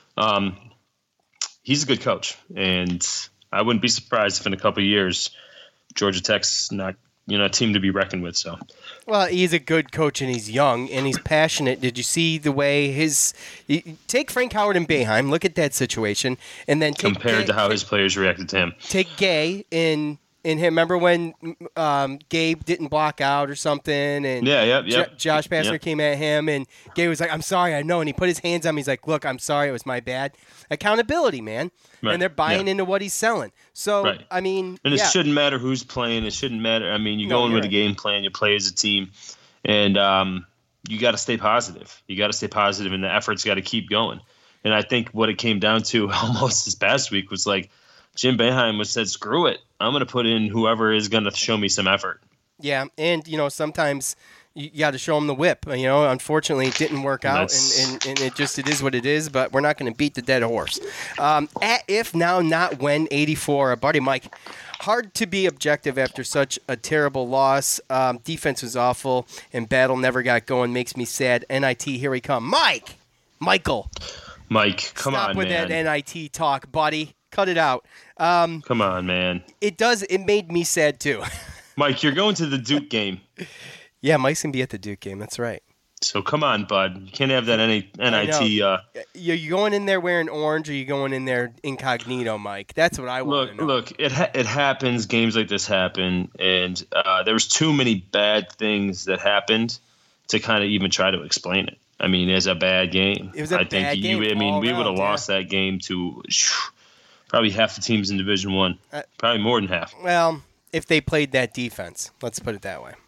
he's a good coach. And I wouldn't be surprised if in a couple of years Georgia Tech's not, a team to be reckoned with. So, well, he's a good coach and he's young and he's passionate. Did you see the way take Frank Howard and Boeheim, look at that situation, and then compared to how his players reacted to him. Take Gay in him. Remember when Gabe didn't block out or something, and Josh Pastner came at him, and Gay was like, "I'm sorry, I know," and he put his hands on him. He's like, "Look, I'm sorry, it was my bad." Accountability, man. Right. And they're buying into what he's selling. So, I mean... And it shouldn't matter who's playing. It shouldn't matter. I mean, you go in with a game plan. You play as a team. And you got to stay positive. And the effort's got to keep going. And I think what it came down to almost this past week was like Jim Boeheim said, screw it. I'm going to put in whoever is going to show me some effort. Yeah, and, sometimes... You got to show them the whip. Unfortunately, it didn't work out, and it is what it is, but we're not going to beat the dead horse. At If Now Not When 84, our buddy Mike. Hard to be objective after such a terrible loss. Defense was awful, and battle never got going. Makes me sad. NIT, here we come. Michael. Mike, come on, man. Stop with that NIT talk, buddy. Cut it out. Come on, man. It made me sad, too. Mike, you're going to the Duke game. Yeah, Mike's going to be at the Duke game. That's right. So come on, bud. You can't have that NIT. You going in there wearing orange, or you going in there incognito, Mike? That's what I want to know. Look, it happens. Games like this happen, and there was too many bad things that happened to kind of even try to explain it. I mean, it's a bad game. It was a bad game. We would have lost that game to probably half the teams in Division I. Probably more than half. Well, if they played that defense, let's put it that way.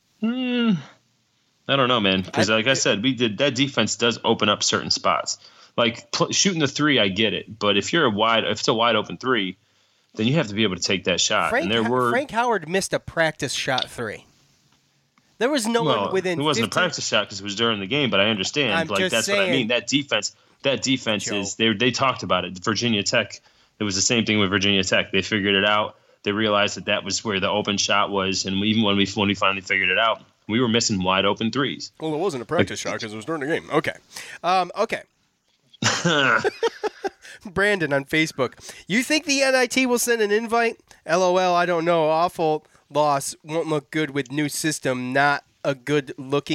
I don't know, man. Because like I said, that defense does open up certain spots. Like shooting the three, I get it. But if it's a wide open three, then you have to be able to take that shot. Frank Howard missed a practice shot three. There was no one within. It wasn't a practice shot because it was during the game. But I understand. That's what I mean. That defense Joe. Is. They talked about it. Virginia Tech. It was the same thing with Virginia Tech. They figured it out. They realized that was where the open shot was, and even when we finally figured it out, we were missing wide open threes. Well, it wasn't a practice shot because it was during the game. Okay. Okay. Brandon on Facebook. You think the NIT will send an invite? LOL, I don't know. Awful loss. Won't look good with new system. Not a good look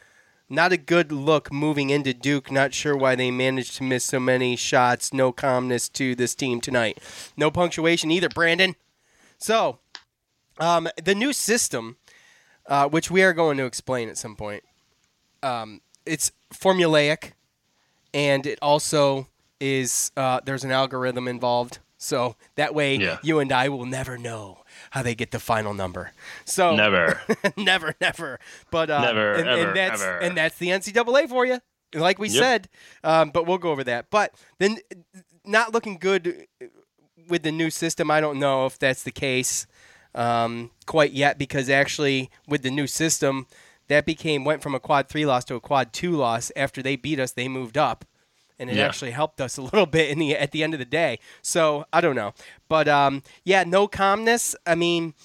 moving into Duke. Not sure why they managed to miss so many shots. No calmness to this team tonight. No punctuation either, Brandon. So, the new system, which we are going to explain at some point, it's formulaic, and it also is there's an algorithm involved. So that way you and I will never know how they get the final number. So never. never. But never, ever. And that's the NCAA for you, like we said. But we'll go over that. But then not looking good with the new system. I don't know if that's the case quite yet, because actually with the new system, that went from a quad 3 loss to a quad 2 loss. After they beat us, they moved up. And it actually helped us a little bit at the end of the day. So, I don't know. But, no calmness. I mean,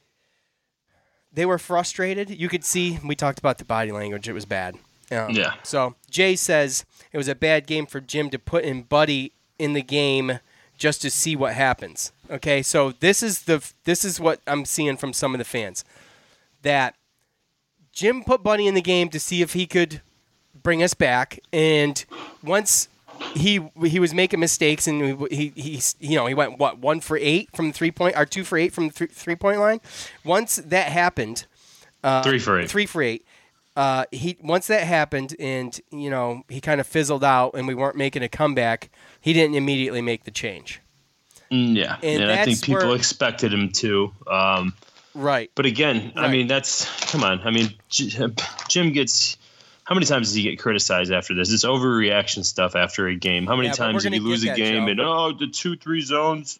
they were frustrated. You could see, we talked about the body language. It was bad. So, Jay says it was a bad game for Jim to put in Buddy in the game just to see what happens. Okay, so this is what I'm seeing from some of the fans. That Jim put Buddy in the game to see if he could bring us back, and once he was making mistakes, and he went 1 for 8 from the 3-point, or 2 for 8 from the 3-point line. Once that happened, 3 for 8. 3 for 8. Once that happened, and he kind of fizzled out, and we weren't making a comeback. He didn't immediately make the change. Yeah, and I think people expected him to. Right. But again, right. I mean, come on. I mean, Jim gets. How many times does he get criticized after this? It's overreaction stuff after a game. How many times did he lose a game and the 2-3 zones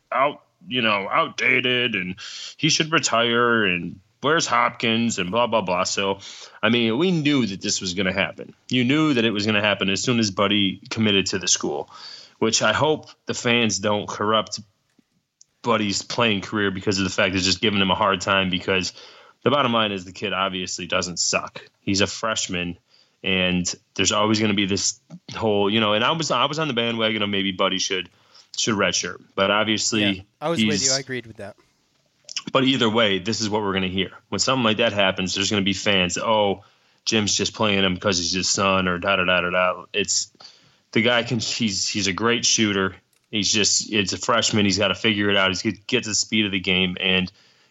outdated, and he should retire, and where's Hopkins, and blah blah blah. So, I mean, we knew that this was going to happen. You knew that it was going to happen as soon as Buddy committed to the school, which I hope the fans don't corrupt Buddy's playing career because of the fact they're just giving him a hard time, because the bottom line is the kid obviously doesn't suck. He's a freshman. And there's always going to be this whole, and I was on the bandwagon of maybe Buddy should redshirt, but obviously I was with you. I agreed with that. But either way, this is what we're going to hear when something like that happens. There's going to be fans. Oh, Jim's just playing him because he's his son, or da da da da da. It's the guy he's a great shooter. It's a freshman. He's got to figure it out. He's going to get to the speed of the game, and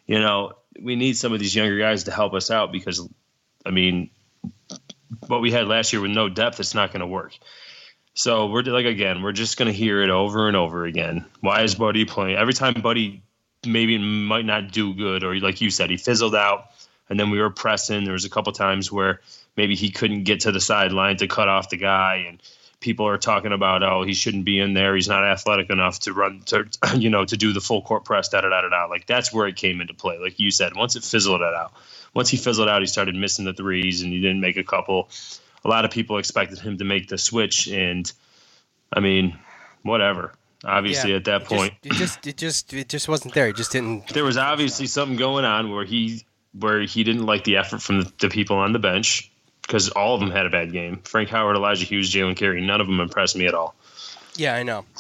we need some of these younger guys to help us out, because I mean, what we had last year with no depth, it's not going to work. So we're just going to hear it over and over again. Why is Buddy playing? Every time Buddy might not do good, or like you said, he fizzled out, and then we were pressing. There was a couple times where maybe he couldn't get to the sideline to cut off the guy, and people are talking about, oh, he shouldn't be in there. He's not athletic enough to run, to do the full court press, da da da da da. Like, that's where it came into play. Like you said, once he fizzled out, he started missing the threes, and he didn't make a couple. A lot of people expected him to make the switch, and I mean, whatever. Obviously, at that point, it just wasn't there. It just didn't. There was obviously something going on where he didn't like the effort from the people on the bench, because all of them had a bad game. Frank Howard, Elijah Hughes, Jalen Carey, none of them impressed me at all. Yeah, I know.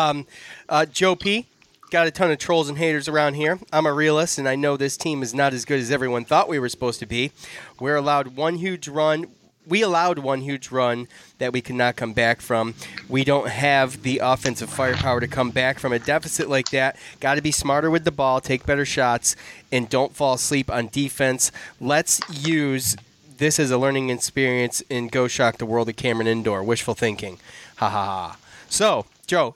Joe P. Got a ton of trolls and haters around here. I'm a realist, and I know this team is not as good as everyone thought we were supposed to be. We're allowed one huge run we allowed one huge run that we could not come back from. We don't have the offensive firepower to come back from a deficit like that. Got to be smarter with the ball, take better shots, and don't fall asleep on defense. Let's use this as a learning experience and go shock the world at Cameron Indoor. Wishful thinking. Ha ha ha. So, Joe,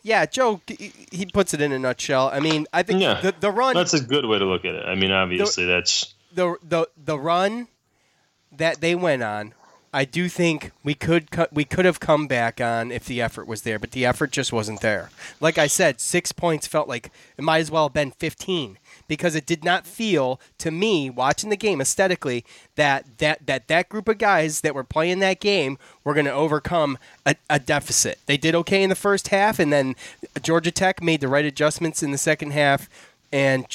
he puts it in a nutshell. I mean, I think the run. That's a good way to look at it. I mean, obviously, that's the run that they went on. I do think we could have come back on if the effort was there, but the effort just wasn't there. Like I said, 6 points felt like it might as well have been 15 because it did not feel to me watching the game aesthetically that group of guys that were playing that game were going to overcome a deficit. They did okay in the first half, and then Georgia Tech made the right adjustments in the second half, and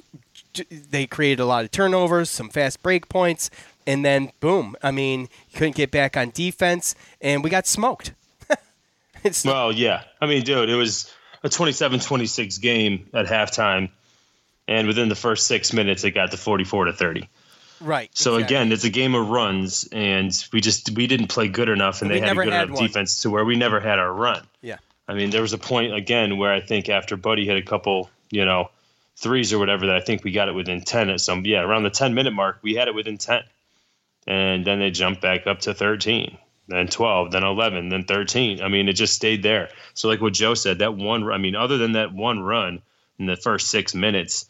they created a lot of turnovers, some fast break points. And then, boom, I mean, you couldn't get back on defense, and we got smoked. Well, yeah. I mean, dude, it was a 27-26 game at halftime, and within the first 6 minutes, it got to 44-30. Right. So, exactly. Again, it's a game of runs, and we didn't play good enough, and they had a good enough defense to where we never had our run. Yeah. I mean, there was a point, again, where I think after Buddy hit a couple, threes or whatever, that I think we got it within 10 at around the 10-minute mark, we had it within 10. And then they jumped back up to 13, then 12, then 11, then 13. I mean, it just stayed there. So like what Joe said, other than that one run in the first 6 minutes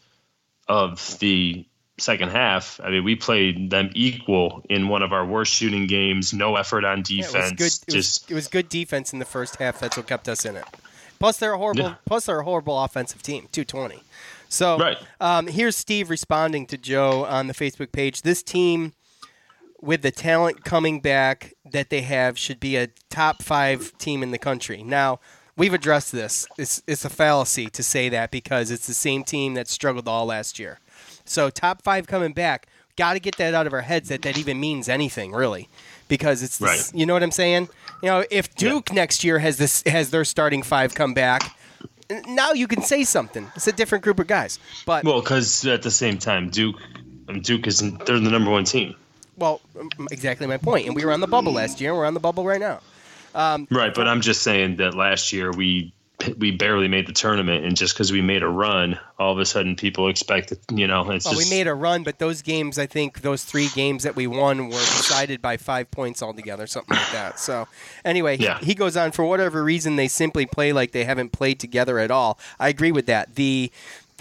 of the second half, I mean, we played them equal in one of our worst shooting games, no effort on defense. It was good defense in the first half. That's what kept us in it. Plus, they're a horrible offensive team, 220. So right. Here's Steve responding to Joe on the Facebook page. This team, with the talent coming back that they have, should be a top 5 team in the country. Now, we've addressed this. It's a fallacy to say that because it's the same team that struggled all last year. So top 5 coming back, got to get that out of our heads that even means anything, really, because it's right. You know what I'm saying? If Duke next year has their starting 5 come back, now you can say something. It's a different group of guys. But because at the same time, Duke isn't. They're the number 1 team. Well, exactly my point. And we were on the bubble last year, and we're on the bubble right now. Right, but I'm just saying that last year we barely made the tournament, and just because we made a run, all of a sudden people expect it. We made a run, but those games, I think those 3 games that we won were decided by 5 points altogether, something like that. So anyway, he goes on, for whatever reason, they simply play like they haven't played together at all. I agree with that. The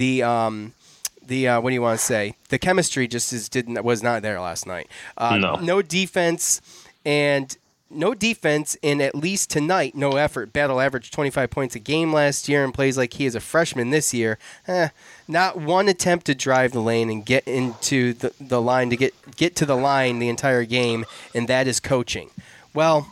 what do you want to say? The chemistry just was not there last night. No defense, and at least tonight, no effort. Battle averaged 25 points a game last year and plays like he is a freshman this year. Not one attempt to drive the lane and get into the line to get to the line the entire game, and that is coaching. Well,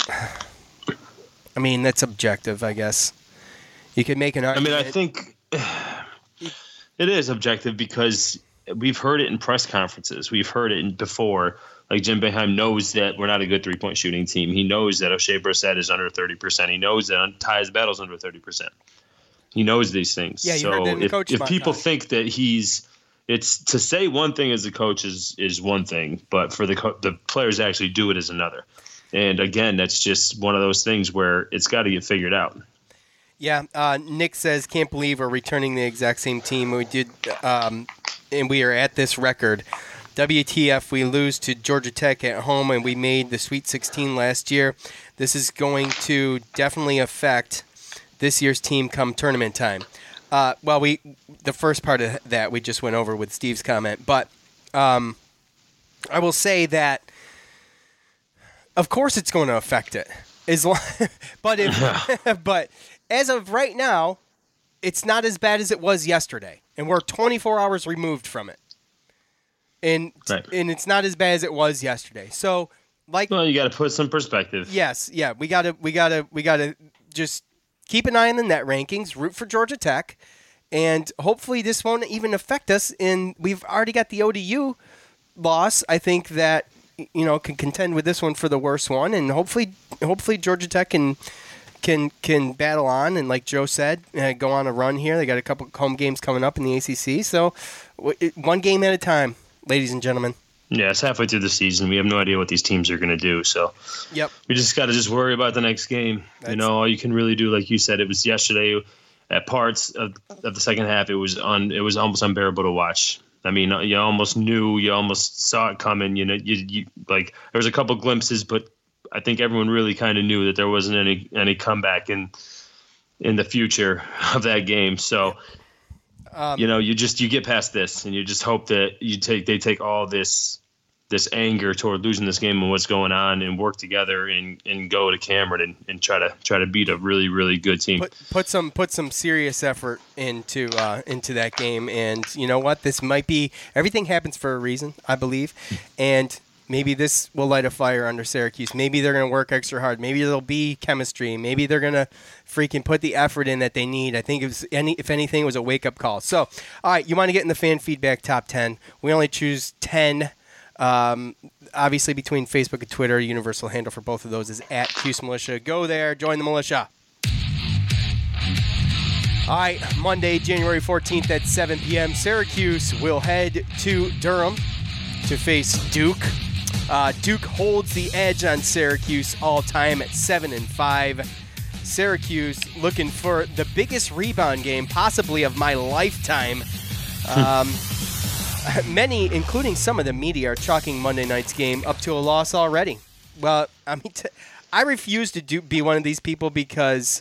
I mean, that's objective, I guess. You could make an argument. I mean, I think it is objective because we've heard it in press conferences. We've heard it before. Like Jim Boeheim knows that we're not a good 3-point shooting team. He knows that O'Shea Brissett is under 30%. He knows that Tyus Battle's under 30%. He knows these things. Yeah, you heard that in the coach if people think that it's to say one thing as a coach is one thing, but for the players to actually do it is another. And again, that's just one of those things where it's got to get figured out. Yeah, Nick says, can't believe we're returning the exact same team we did, and we are at this record. WTF, we lose to Georgia Tech at home, and we made the Sweet 16 last year. This is going to definitely affect this year's team come tournament time. The first part of that we just went over with Steve's comment, but I will say that, of course, it's going to affect it. But as of right now, it's not as bad as it was yesterday, and we're 24 hours removed from it. And it's not as bad as it was yesterday. So, you got to put some perspective. Yes, yeah, we gotta just keep an eye on the net rankings, root for Georgia Tech, and hopefully this won't even affect us. We've already got the ODU loss. I think that can contend with this one for the worst one, and hopefully Georgia Tech can battle on, and like Joe said, go on a run here. They got a couple home games coming up in the ACC, so one game at a time. Ladies and gentlemen. Yeah, it's halfway through the season. We have no idea what these teams are going to do. So Yep. we just got to just worry about the next game. All you can really do, like you said, it was yesterday at parts of the second half. It was almost unbearable to watch. I mean, you almost knew, you almost saw it coming. You like there was a couple glimpses, but I think everyone really kind of knew that there wasn't any comeback in the future of that game. So, you get past this and you just hope that they take all this anger toward losing this game and what's going on and work together and go to Cameron and try to beat a really, really good team. Put some serious effort into that game. And you know what? This might be, everything happens for a reason, I believe. And maybe this will light a fire under Syracuse. Maybe they're going to work extra hard. Maybe there'll be chemistry. Maybe they're going to freaking put the effort in that they need. I think if anything, it was a wake-up call. So, all right, you want to get in the fan feedback top 10. We only choose 10. Obviously, between Facebook and Twitter, universal handle for both of those is at Cuse Militia. Go there, join the militia. All right, Monday, January 14th at 7 p.m., Syracuse will head to Durham to face Duke. Duke holds the edge on Syracuse all time at 7-5. Syracuse looking for the biggest rebound game possibly of my lifetime. Many, including some of the media, are chalking Monday night's game up to a loss already. Well, I mean, I refuse to be one of these people because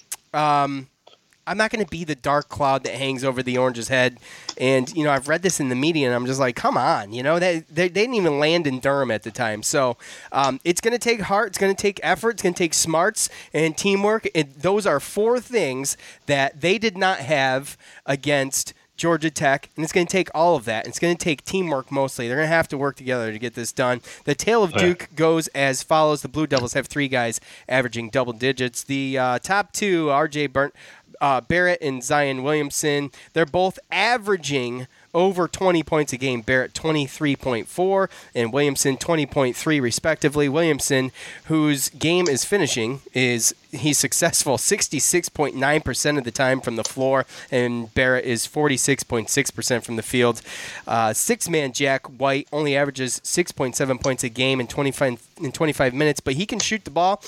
I'm not going to be the dark cloud that hangs over the Orange's head. And, I've read this in the media, and I'm just like, come on. They didn't even land in Durham at the time. So it's going to take heart. It's going to take effort. It's going to take smarts and teamwork. And those are four things that they did not have against Georgia Tech, and it's going to take all of that. It's going to take teamwork mostly. They're going to have to work together to get this done. The tale of Duke goes as follows. The Blue Devils have three guys averaging double digits. The top two, R.J. Barrett and Zion Williamson, they're both averaging over 20 points a game. Barrett 23.4 and Williamson 20.3 respectively. Williamson, whose game is finishing, he's successful 66.9% of the time from the floor, and Barrett is 46.6% from the field. Six-man Jack White only averages 6.7 points a game in 25 minutes, but he can shoot the ball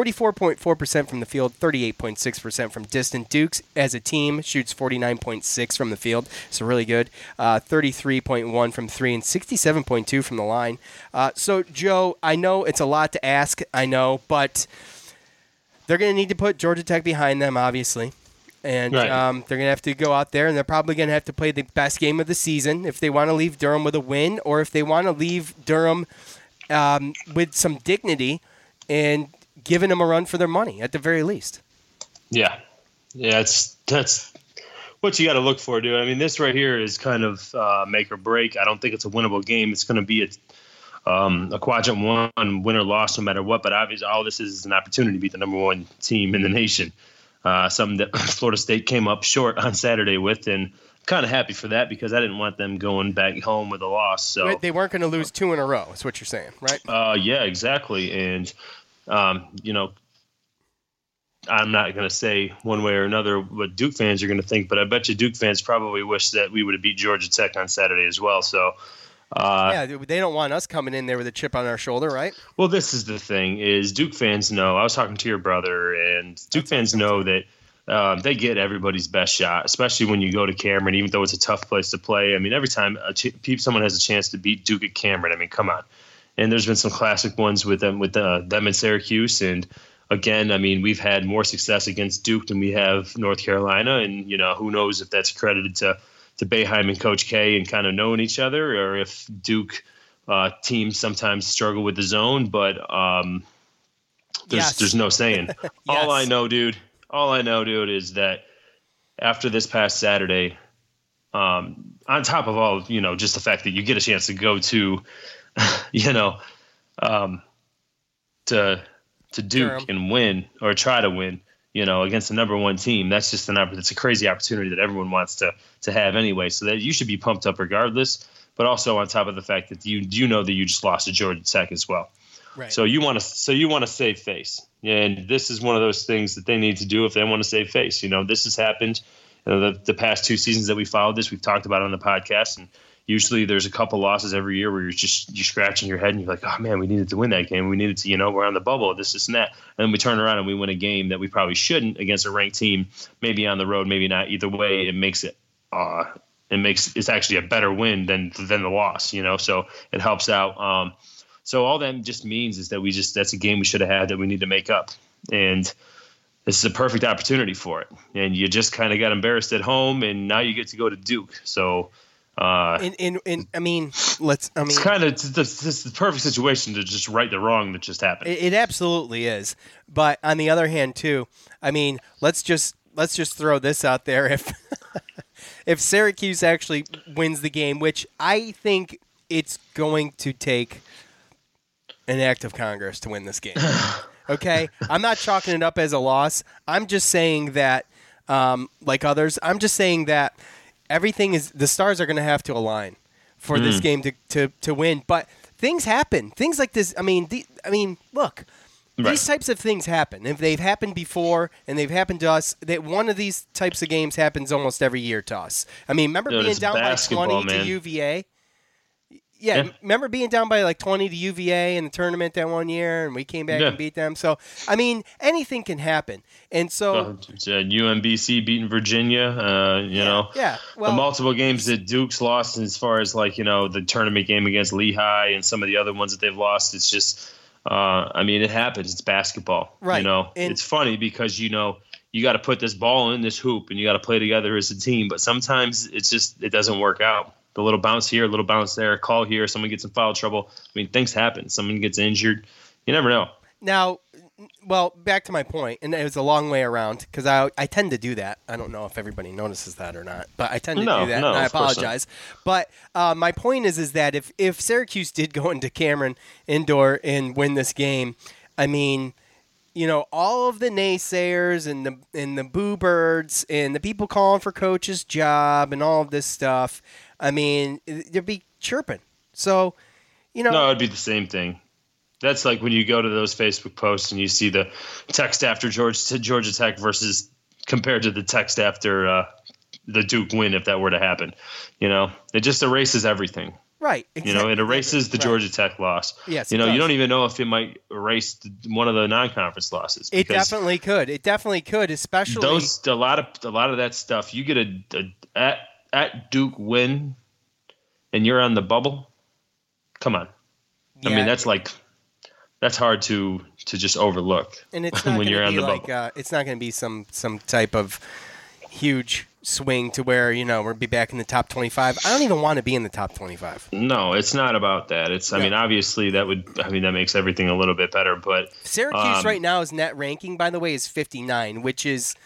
44.4% from the field, 38.6% from distant. Dukes, as a team, shoots 49.6 from the field, so really good. 33.1 from three and 67.2 from the line. So, Joe, I know it's a lot to ask, I know, but they're going to need to put Georgia Tech behind them, obviously. And they're going to have to go out there, and they're probably going to have to play the best game of the season if they want to leave Durham with a win, or if they want to leave Durham with some dignity and giving them a run for their money, at the very least. Yeah, that's what you got to look for, dude. I mean, this right here is kind of make or break. I don't think it's a winnable game. It's going to be a quadrant one, win or loss, no matter what. But obviously, all this is an opportunity to beat the number one team in the nation. Something that Florida State came up short on Saturday with, and I'm kind of happy for that because I didn't want them going back home with a loss. So they weren't going to lose two in a row, is what you're saying, right? Yeah, exactly. And I'm not going to say one way or another what Duke fans are going to think, but I bet you Duke fans probably wish that we would have beat Georgia Tech on Saturday as well. So, they don't want us coming in there with a chip on our shoulder, right? Well, this is the thing: is Duke fans know. I was talking to your brother, and Duke fans know that they get everybody's best shot, especially when you go to Cameron. Even though it's a tough place to play, I mean, every time someone has a chance to beat Duke at Cameron, I mean, come on. And there's been some classic ones with them in Syracuse, and again, I mean, we've had more success against Duke than we have North Carolina, and who knows if that's credited to Boeheim and Coach K and kind of knowing each other, or if Duke teams sometimes struggle with the zone. But there's no saying. Yes. All I know, dude, is that after this past Saturday, on top of all, just the fact that you get a chance to go to, to Duke Durham and win, or try to win, against the number one team. That's just it's a crazy opportunity that everyone wants to have anyway. So that you should be pumped up regardless. But also on top of the fact that you know that you just lost to Georgia Tech as well. Right. So you want to save face, and this is one of those things that they need to do if they want to save face. This has happened. The past two seasons that we followed this, we've talked about it on the podcast, and usually there's a couple losses every year where you're scratching your head and you're like, oh man, we needed to win that game. We needed to, we're on the bubble, this and that. And then we turn around and we win a game that we probably shouldn't against a ranked team, maybe on the road, maybe not. Either way, it makes it's actually a better win than the loss, so it helps out. So all that just means is that that's a game we should have had that we need to make up. And this is a perfect opportunity for it. And you just kind of got embarrassed at home, and now you get to go to Duke. So, it's kind of the perfect situation to just right the wrong that just happened. It absolutely is. But on the other hand, too, let's just throw this out there. If Syracuse actually wins the game, which I think it's going to take an act of Congress to win this game. Okay? I'm not chalking it up as a loss. I'm just saying that, like others, I'm just saying that the stars are going to have to align for this game to win. But things happen. Things like this. Look. Right. These types of things happen. If they've happened before and they've happened to us, that one of these types of games happens almost every year to us. Remember being down by 20 to UVA? Yeah, remember being down by like 20 to UVA in the tournament that one year, and we came back and beat them. So, anything can happen. And so UMBC beating Virginia, Yeah, well, the multiple games that Duke's lost as far as the tournament game against Lehigh and some of the other ones that they've lost, it's just it happens. It's basketball. Right. And it's funny because, you got to put this ball in this hoop and you got to play together as a team. But sometimes it doesn't work out. The little bounce here, a little bounce there, call here, someone gets in foul trouble. Things happen. Someone gets injured. You never know. Now, well, back to my point, and it was a long way around because I tend to do that. I don't know if everybody notices that or not, but I tend to do that, and I apologize. But my point is that if Syracuse did go into Cameron Indoor and win this game, all of the naysayers and the boo birds and the people calling for coach's job and all of this stuff, they'd be chirping. So, No, it'd be the same thing. That's like when you go to those Facebook posts and you see the text after Georgia Tech versus compared to the text after the Duke win, if that were to happen. It just erases everything. Right. Exactly. It erases the Georgia Tech loss. Yes. You don't even know if it might erase one of the non-conference losses. It definitely could. Especially a lot of that stuff. You get a at Duke win, and you're on the bubble. Come on. Yeah. That's hard to just overlook. And it's not when you're on the bubble. It's not going to be some type of huge swing to where we'll be back in the top 25. I don't even want to be in the top 25. No, it's not about that. Obviously that makes everything a little bit better. But Syracuse right now is net ranking, by the way, is 59, which is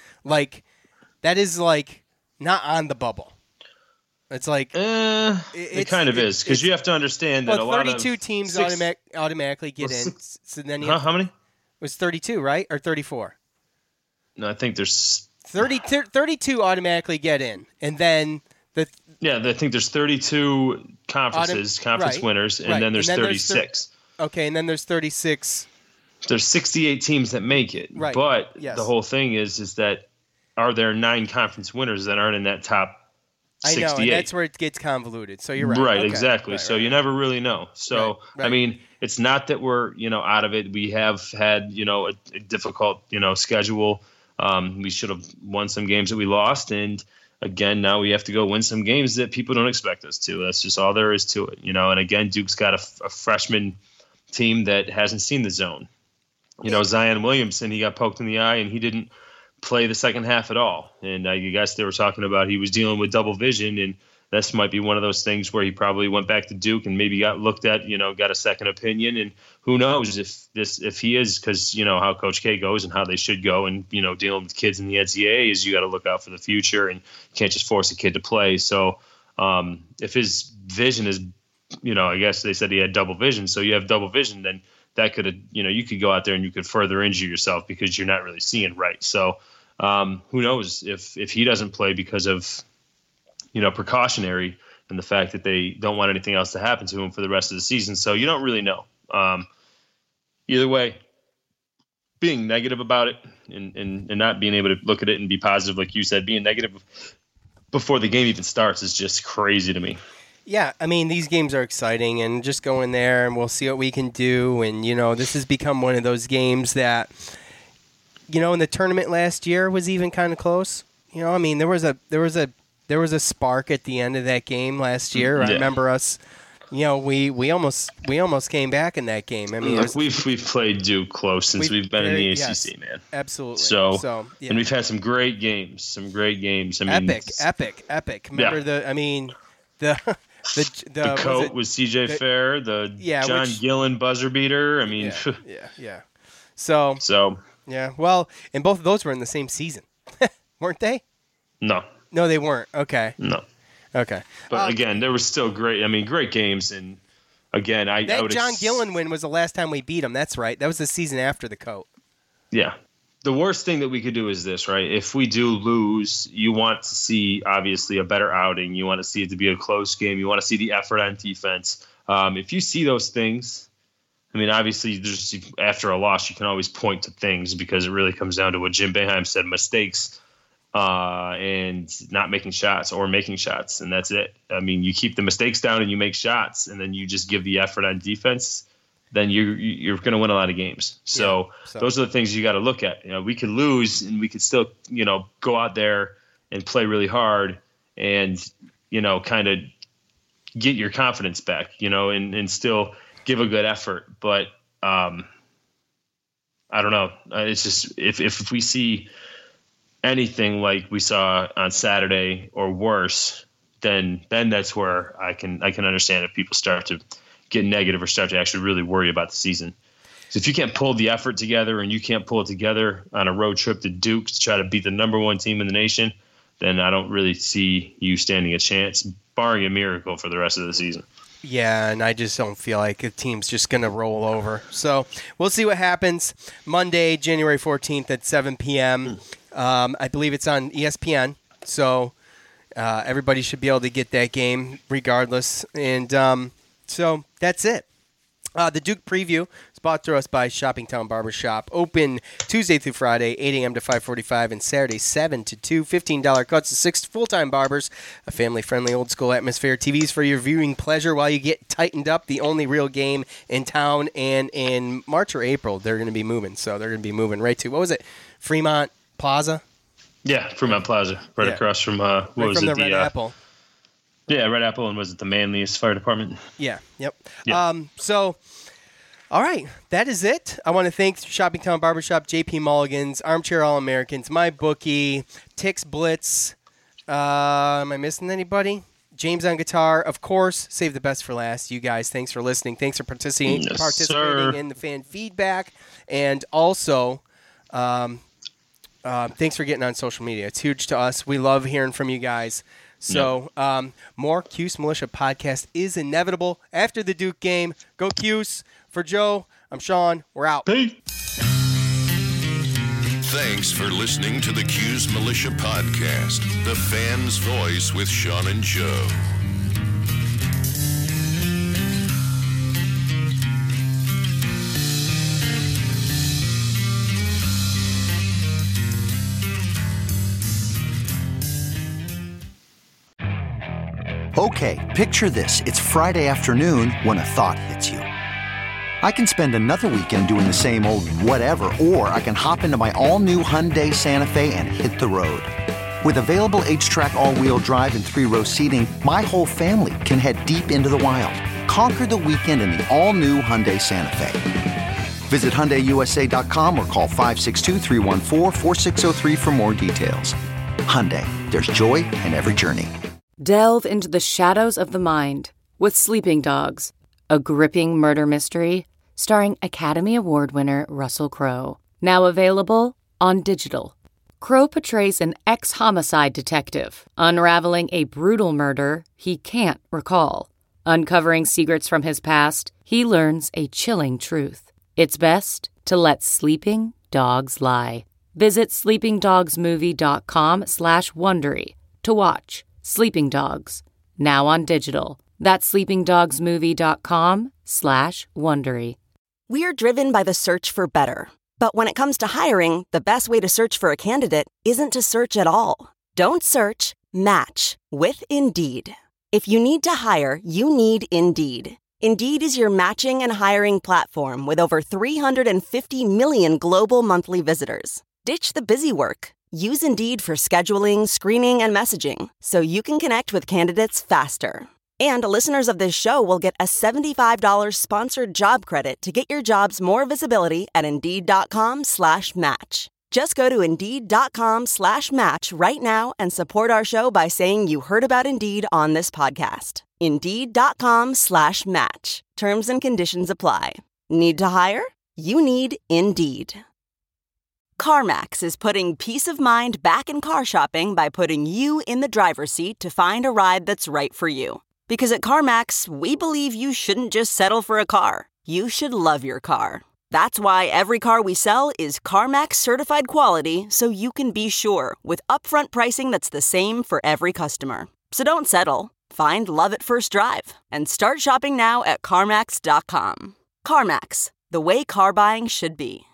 that is not on the bubble. It's it kind of is because you have to understand that a lot of 32 teams automatically get in. So then how many? It was 32, right, or 34? No, I think there's 32 automatically get in, and then I think there's 32 conference winners, and then there's 36. Okay, and then there's 36. There's 68 teams that make it, right? But the whole thing is that are there 9 conference winners that aren't in that top 68? I know, and that's where it gets convoluted. So you're right. Right, okay. Exactly. Right, so you never really know. So right. It's not that we're out of it. We have had a difficult schedule. We should have won some games that we lost, and again, now we have to go win some games that people don't expect us to. That's just all there is to it, And again, Duke's got a freshman team that hasn't seen the zone. Zion Williamson, he got poked in the eye, and he didn't play the second half at all. And I guess they were talking about he was dealing with double vision, and this might be one of those things where he probably went back to Duke and maybe got looked at, got a second opinion. And who knows if he is, because how Coach K goes and how they should go, and dealing with kids in the NCAA is you got to look out for the future, and you can't just force a kid to play. So if his vision is, I guess they said he had double vision. So you have double vision, then that could, you could go out there and you could further injure yourself because you're not really seeing right. So who knows if he doesn't play because of, precautionary and the fact that they don't want anything else to happen to him for the rest of the season. So you don't really know. Either way, being negative about it and not being able to look at it and be positive, like you said, being negative before the game even starts is just crazy to me. Yeah, I mean, these games are exciting, and just go in there and we'll see what we can do. And, this has become one of those games that, in the tournament last year was even kind of close. I mean, there was a spark at the end of that game last year. I remember us, we almost came back in that game. I mean, look, we've played Duke close since we've been in the ACC, yes, man. Absolutely. So yeah. And we've had some great games. I mean, epic. Remember the coat was CJ Fair, John Gillen buzzer beater. I mean, yeah. So yeah. Well, and both of those were in the same season, weren't they? No, they weren't. Okay. No. Okay. But again, there was still great games, and again, I would John Gillen win was the last time we beat him. That's right. That was the season after the coat. Yeah. The worst thing that we could do is this, right? If we do lose, you want to see, obviously, a better outing. You want to see it to be a close game. You want to see the effort on defense. If you see those things, I mean, obviously, after a loss, you can always point to things because it really comes down to what Jim Boeheim said, mistakes and not making shots or making shots, and that's it. I mean, you keep the mistakes down and you make shots, and then you just give the effort on defense, then you're going to win a lot of games. So those are the things you got to look at. We could lose and we could still, go out there and play really hard and, kind of get your confidence back, and still give a good effort. But I don't know. It's just if we see anything like we saw on Saturday or worse, then that's where I can understand if people start to get negative or start to actually really worry about the season. So if you can't pull the effort together and you can't pull it together on a road trip to Duke to try to beat the number one team in the nation, then I don't really see you standing a chance, barring a miracle for the rest of the season. Yeah, and I just don't feel like the team's just going to roll over. So we'll see what happens Monday, January 14th at 7 p.m. I believe it's on ESPN. So everybody should be able to get that game regardless. And so that's it. The Duke preview is brought to us by Shoppingtown Barbershop. Open Tuesday through Friday, 8 a.m. to 5:45, and Saturday, 7 to 2. $15 cuts to 6 full-time barbers. A family-friendly, old-school atmosphere. TVs for your viewing pleasure while you get tightened up. The only real game in town. And in March or April, they're going to be moving. So they're going to be moving right to, what was it, Fremont Plaza? Yeah, Fremont Plaza, across from, the Red Apple. Yeah, Red Apple, and was it the Manlius Fire Department? Yeah, yep. So, all right, that is it. I want to thank Shoppingtown Barbershop, JP Mulligan's, Armchair All-Americans, MyBookie, Tix Blitz. Am I missing anybody? James on guitar. Of course, save the best for last. You guys, thanks for listening. Thanks for participating in the fan feedback. And also, thanks for getting on social media. It's huge to us. We love hearing from you guys. So, more Cuse Militia podcast is inevitable after the Duke game. Go Cuse. For Joe, I'm Sean. We're out. Peace. Thanks for listening to the Cuse Militia podcast, the fan's voice with Sean and Joe. Okay, picture this. It's Friday afternoon when a thought hits you. I can spend another weekend doing the same old whatever, or I can hop into my all-new Hyundai Santa Fe and hit the road. With available H-Track all-wheel drive and 3-row seating, my whole family can head deep into the wild. Conquer the weekend in the all-new Hyundai Santa Fe. Visit HyundaiUSA.com or call 562-314-4603 for more details. Hyundai, there's joy in every journey. Delve into the shadows of the mind with Sleeping Dogs, a gripping murder mystery starring Academy Award winner Russell Crowe. Now available on digital. Crowe portrays an ex-homicide detective unraveling a brutal murder he can't recall. Uncovering secrets from his past, he learns a chilling truth. It's best to let sleeping dogs lie. Visit sleepingdogsmovie.com/Wondery to watch Sleeping Dogs, now on digital. That's sleepingdogsmovie.com/Wondery. We're driven by the search for better. But when it comes to hiring, the best way to search for a candidate isn't to search at all. Don't search, match with Indeed. If you need to hire, you need Indeed. Indeed is your matching and hiring platform with over 350 million global monthly visitors. Ditch the busy work. Use Indeed for scheduling, screening, and messaging so you can connect with candidates faster. And listeners of this show will get a $75 sponsored job credit to get your jobs more visibility at Indeed.com/match. Just go to Indeed.com/match right now and support our show by saying you heard about Indeed on this podcast. Indeed.com/match. Terms and conditions apply. Need to hire? You need Indeed. CarMax is putting peace of mind back in car shopping by putting you in the driver's seat to find a ride that's right for you. Because at CarMax, we believe you shouldn't just settle for a car. You should love your car. That's why every car we sell is CarMax certified quality, so you can be sure with upfront pricing that's the same for every customer. So don't settle. Find love at first drive and start shopping now at CarMax.com. CarMax, the way car buying should be.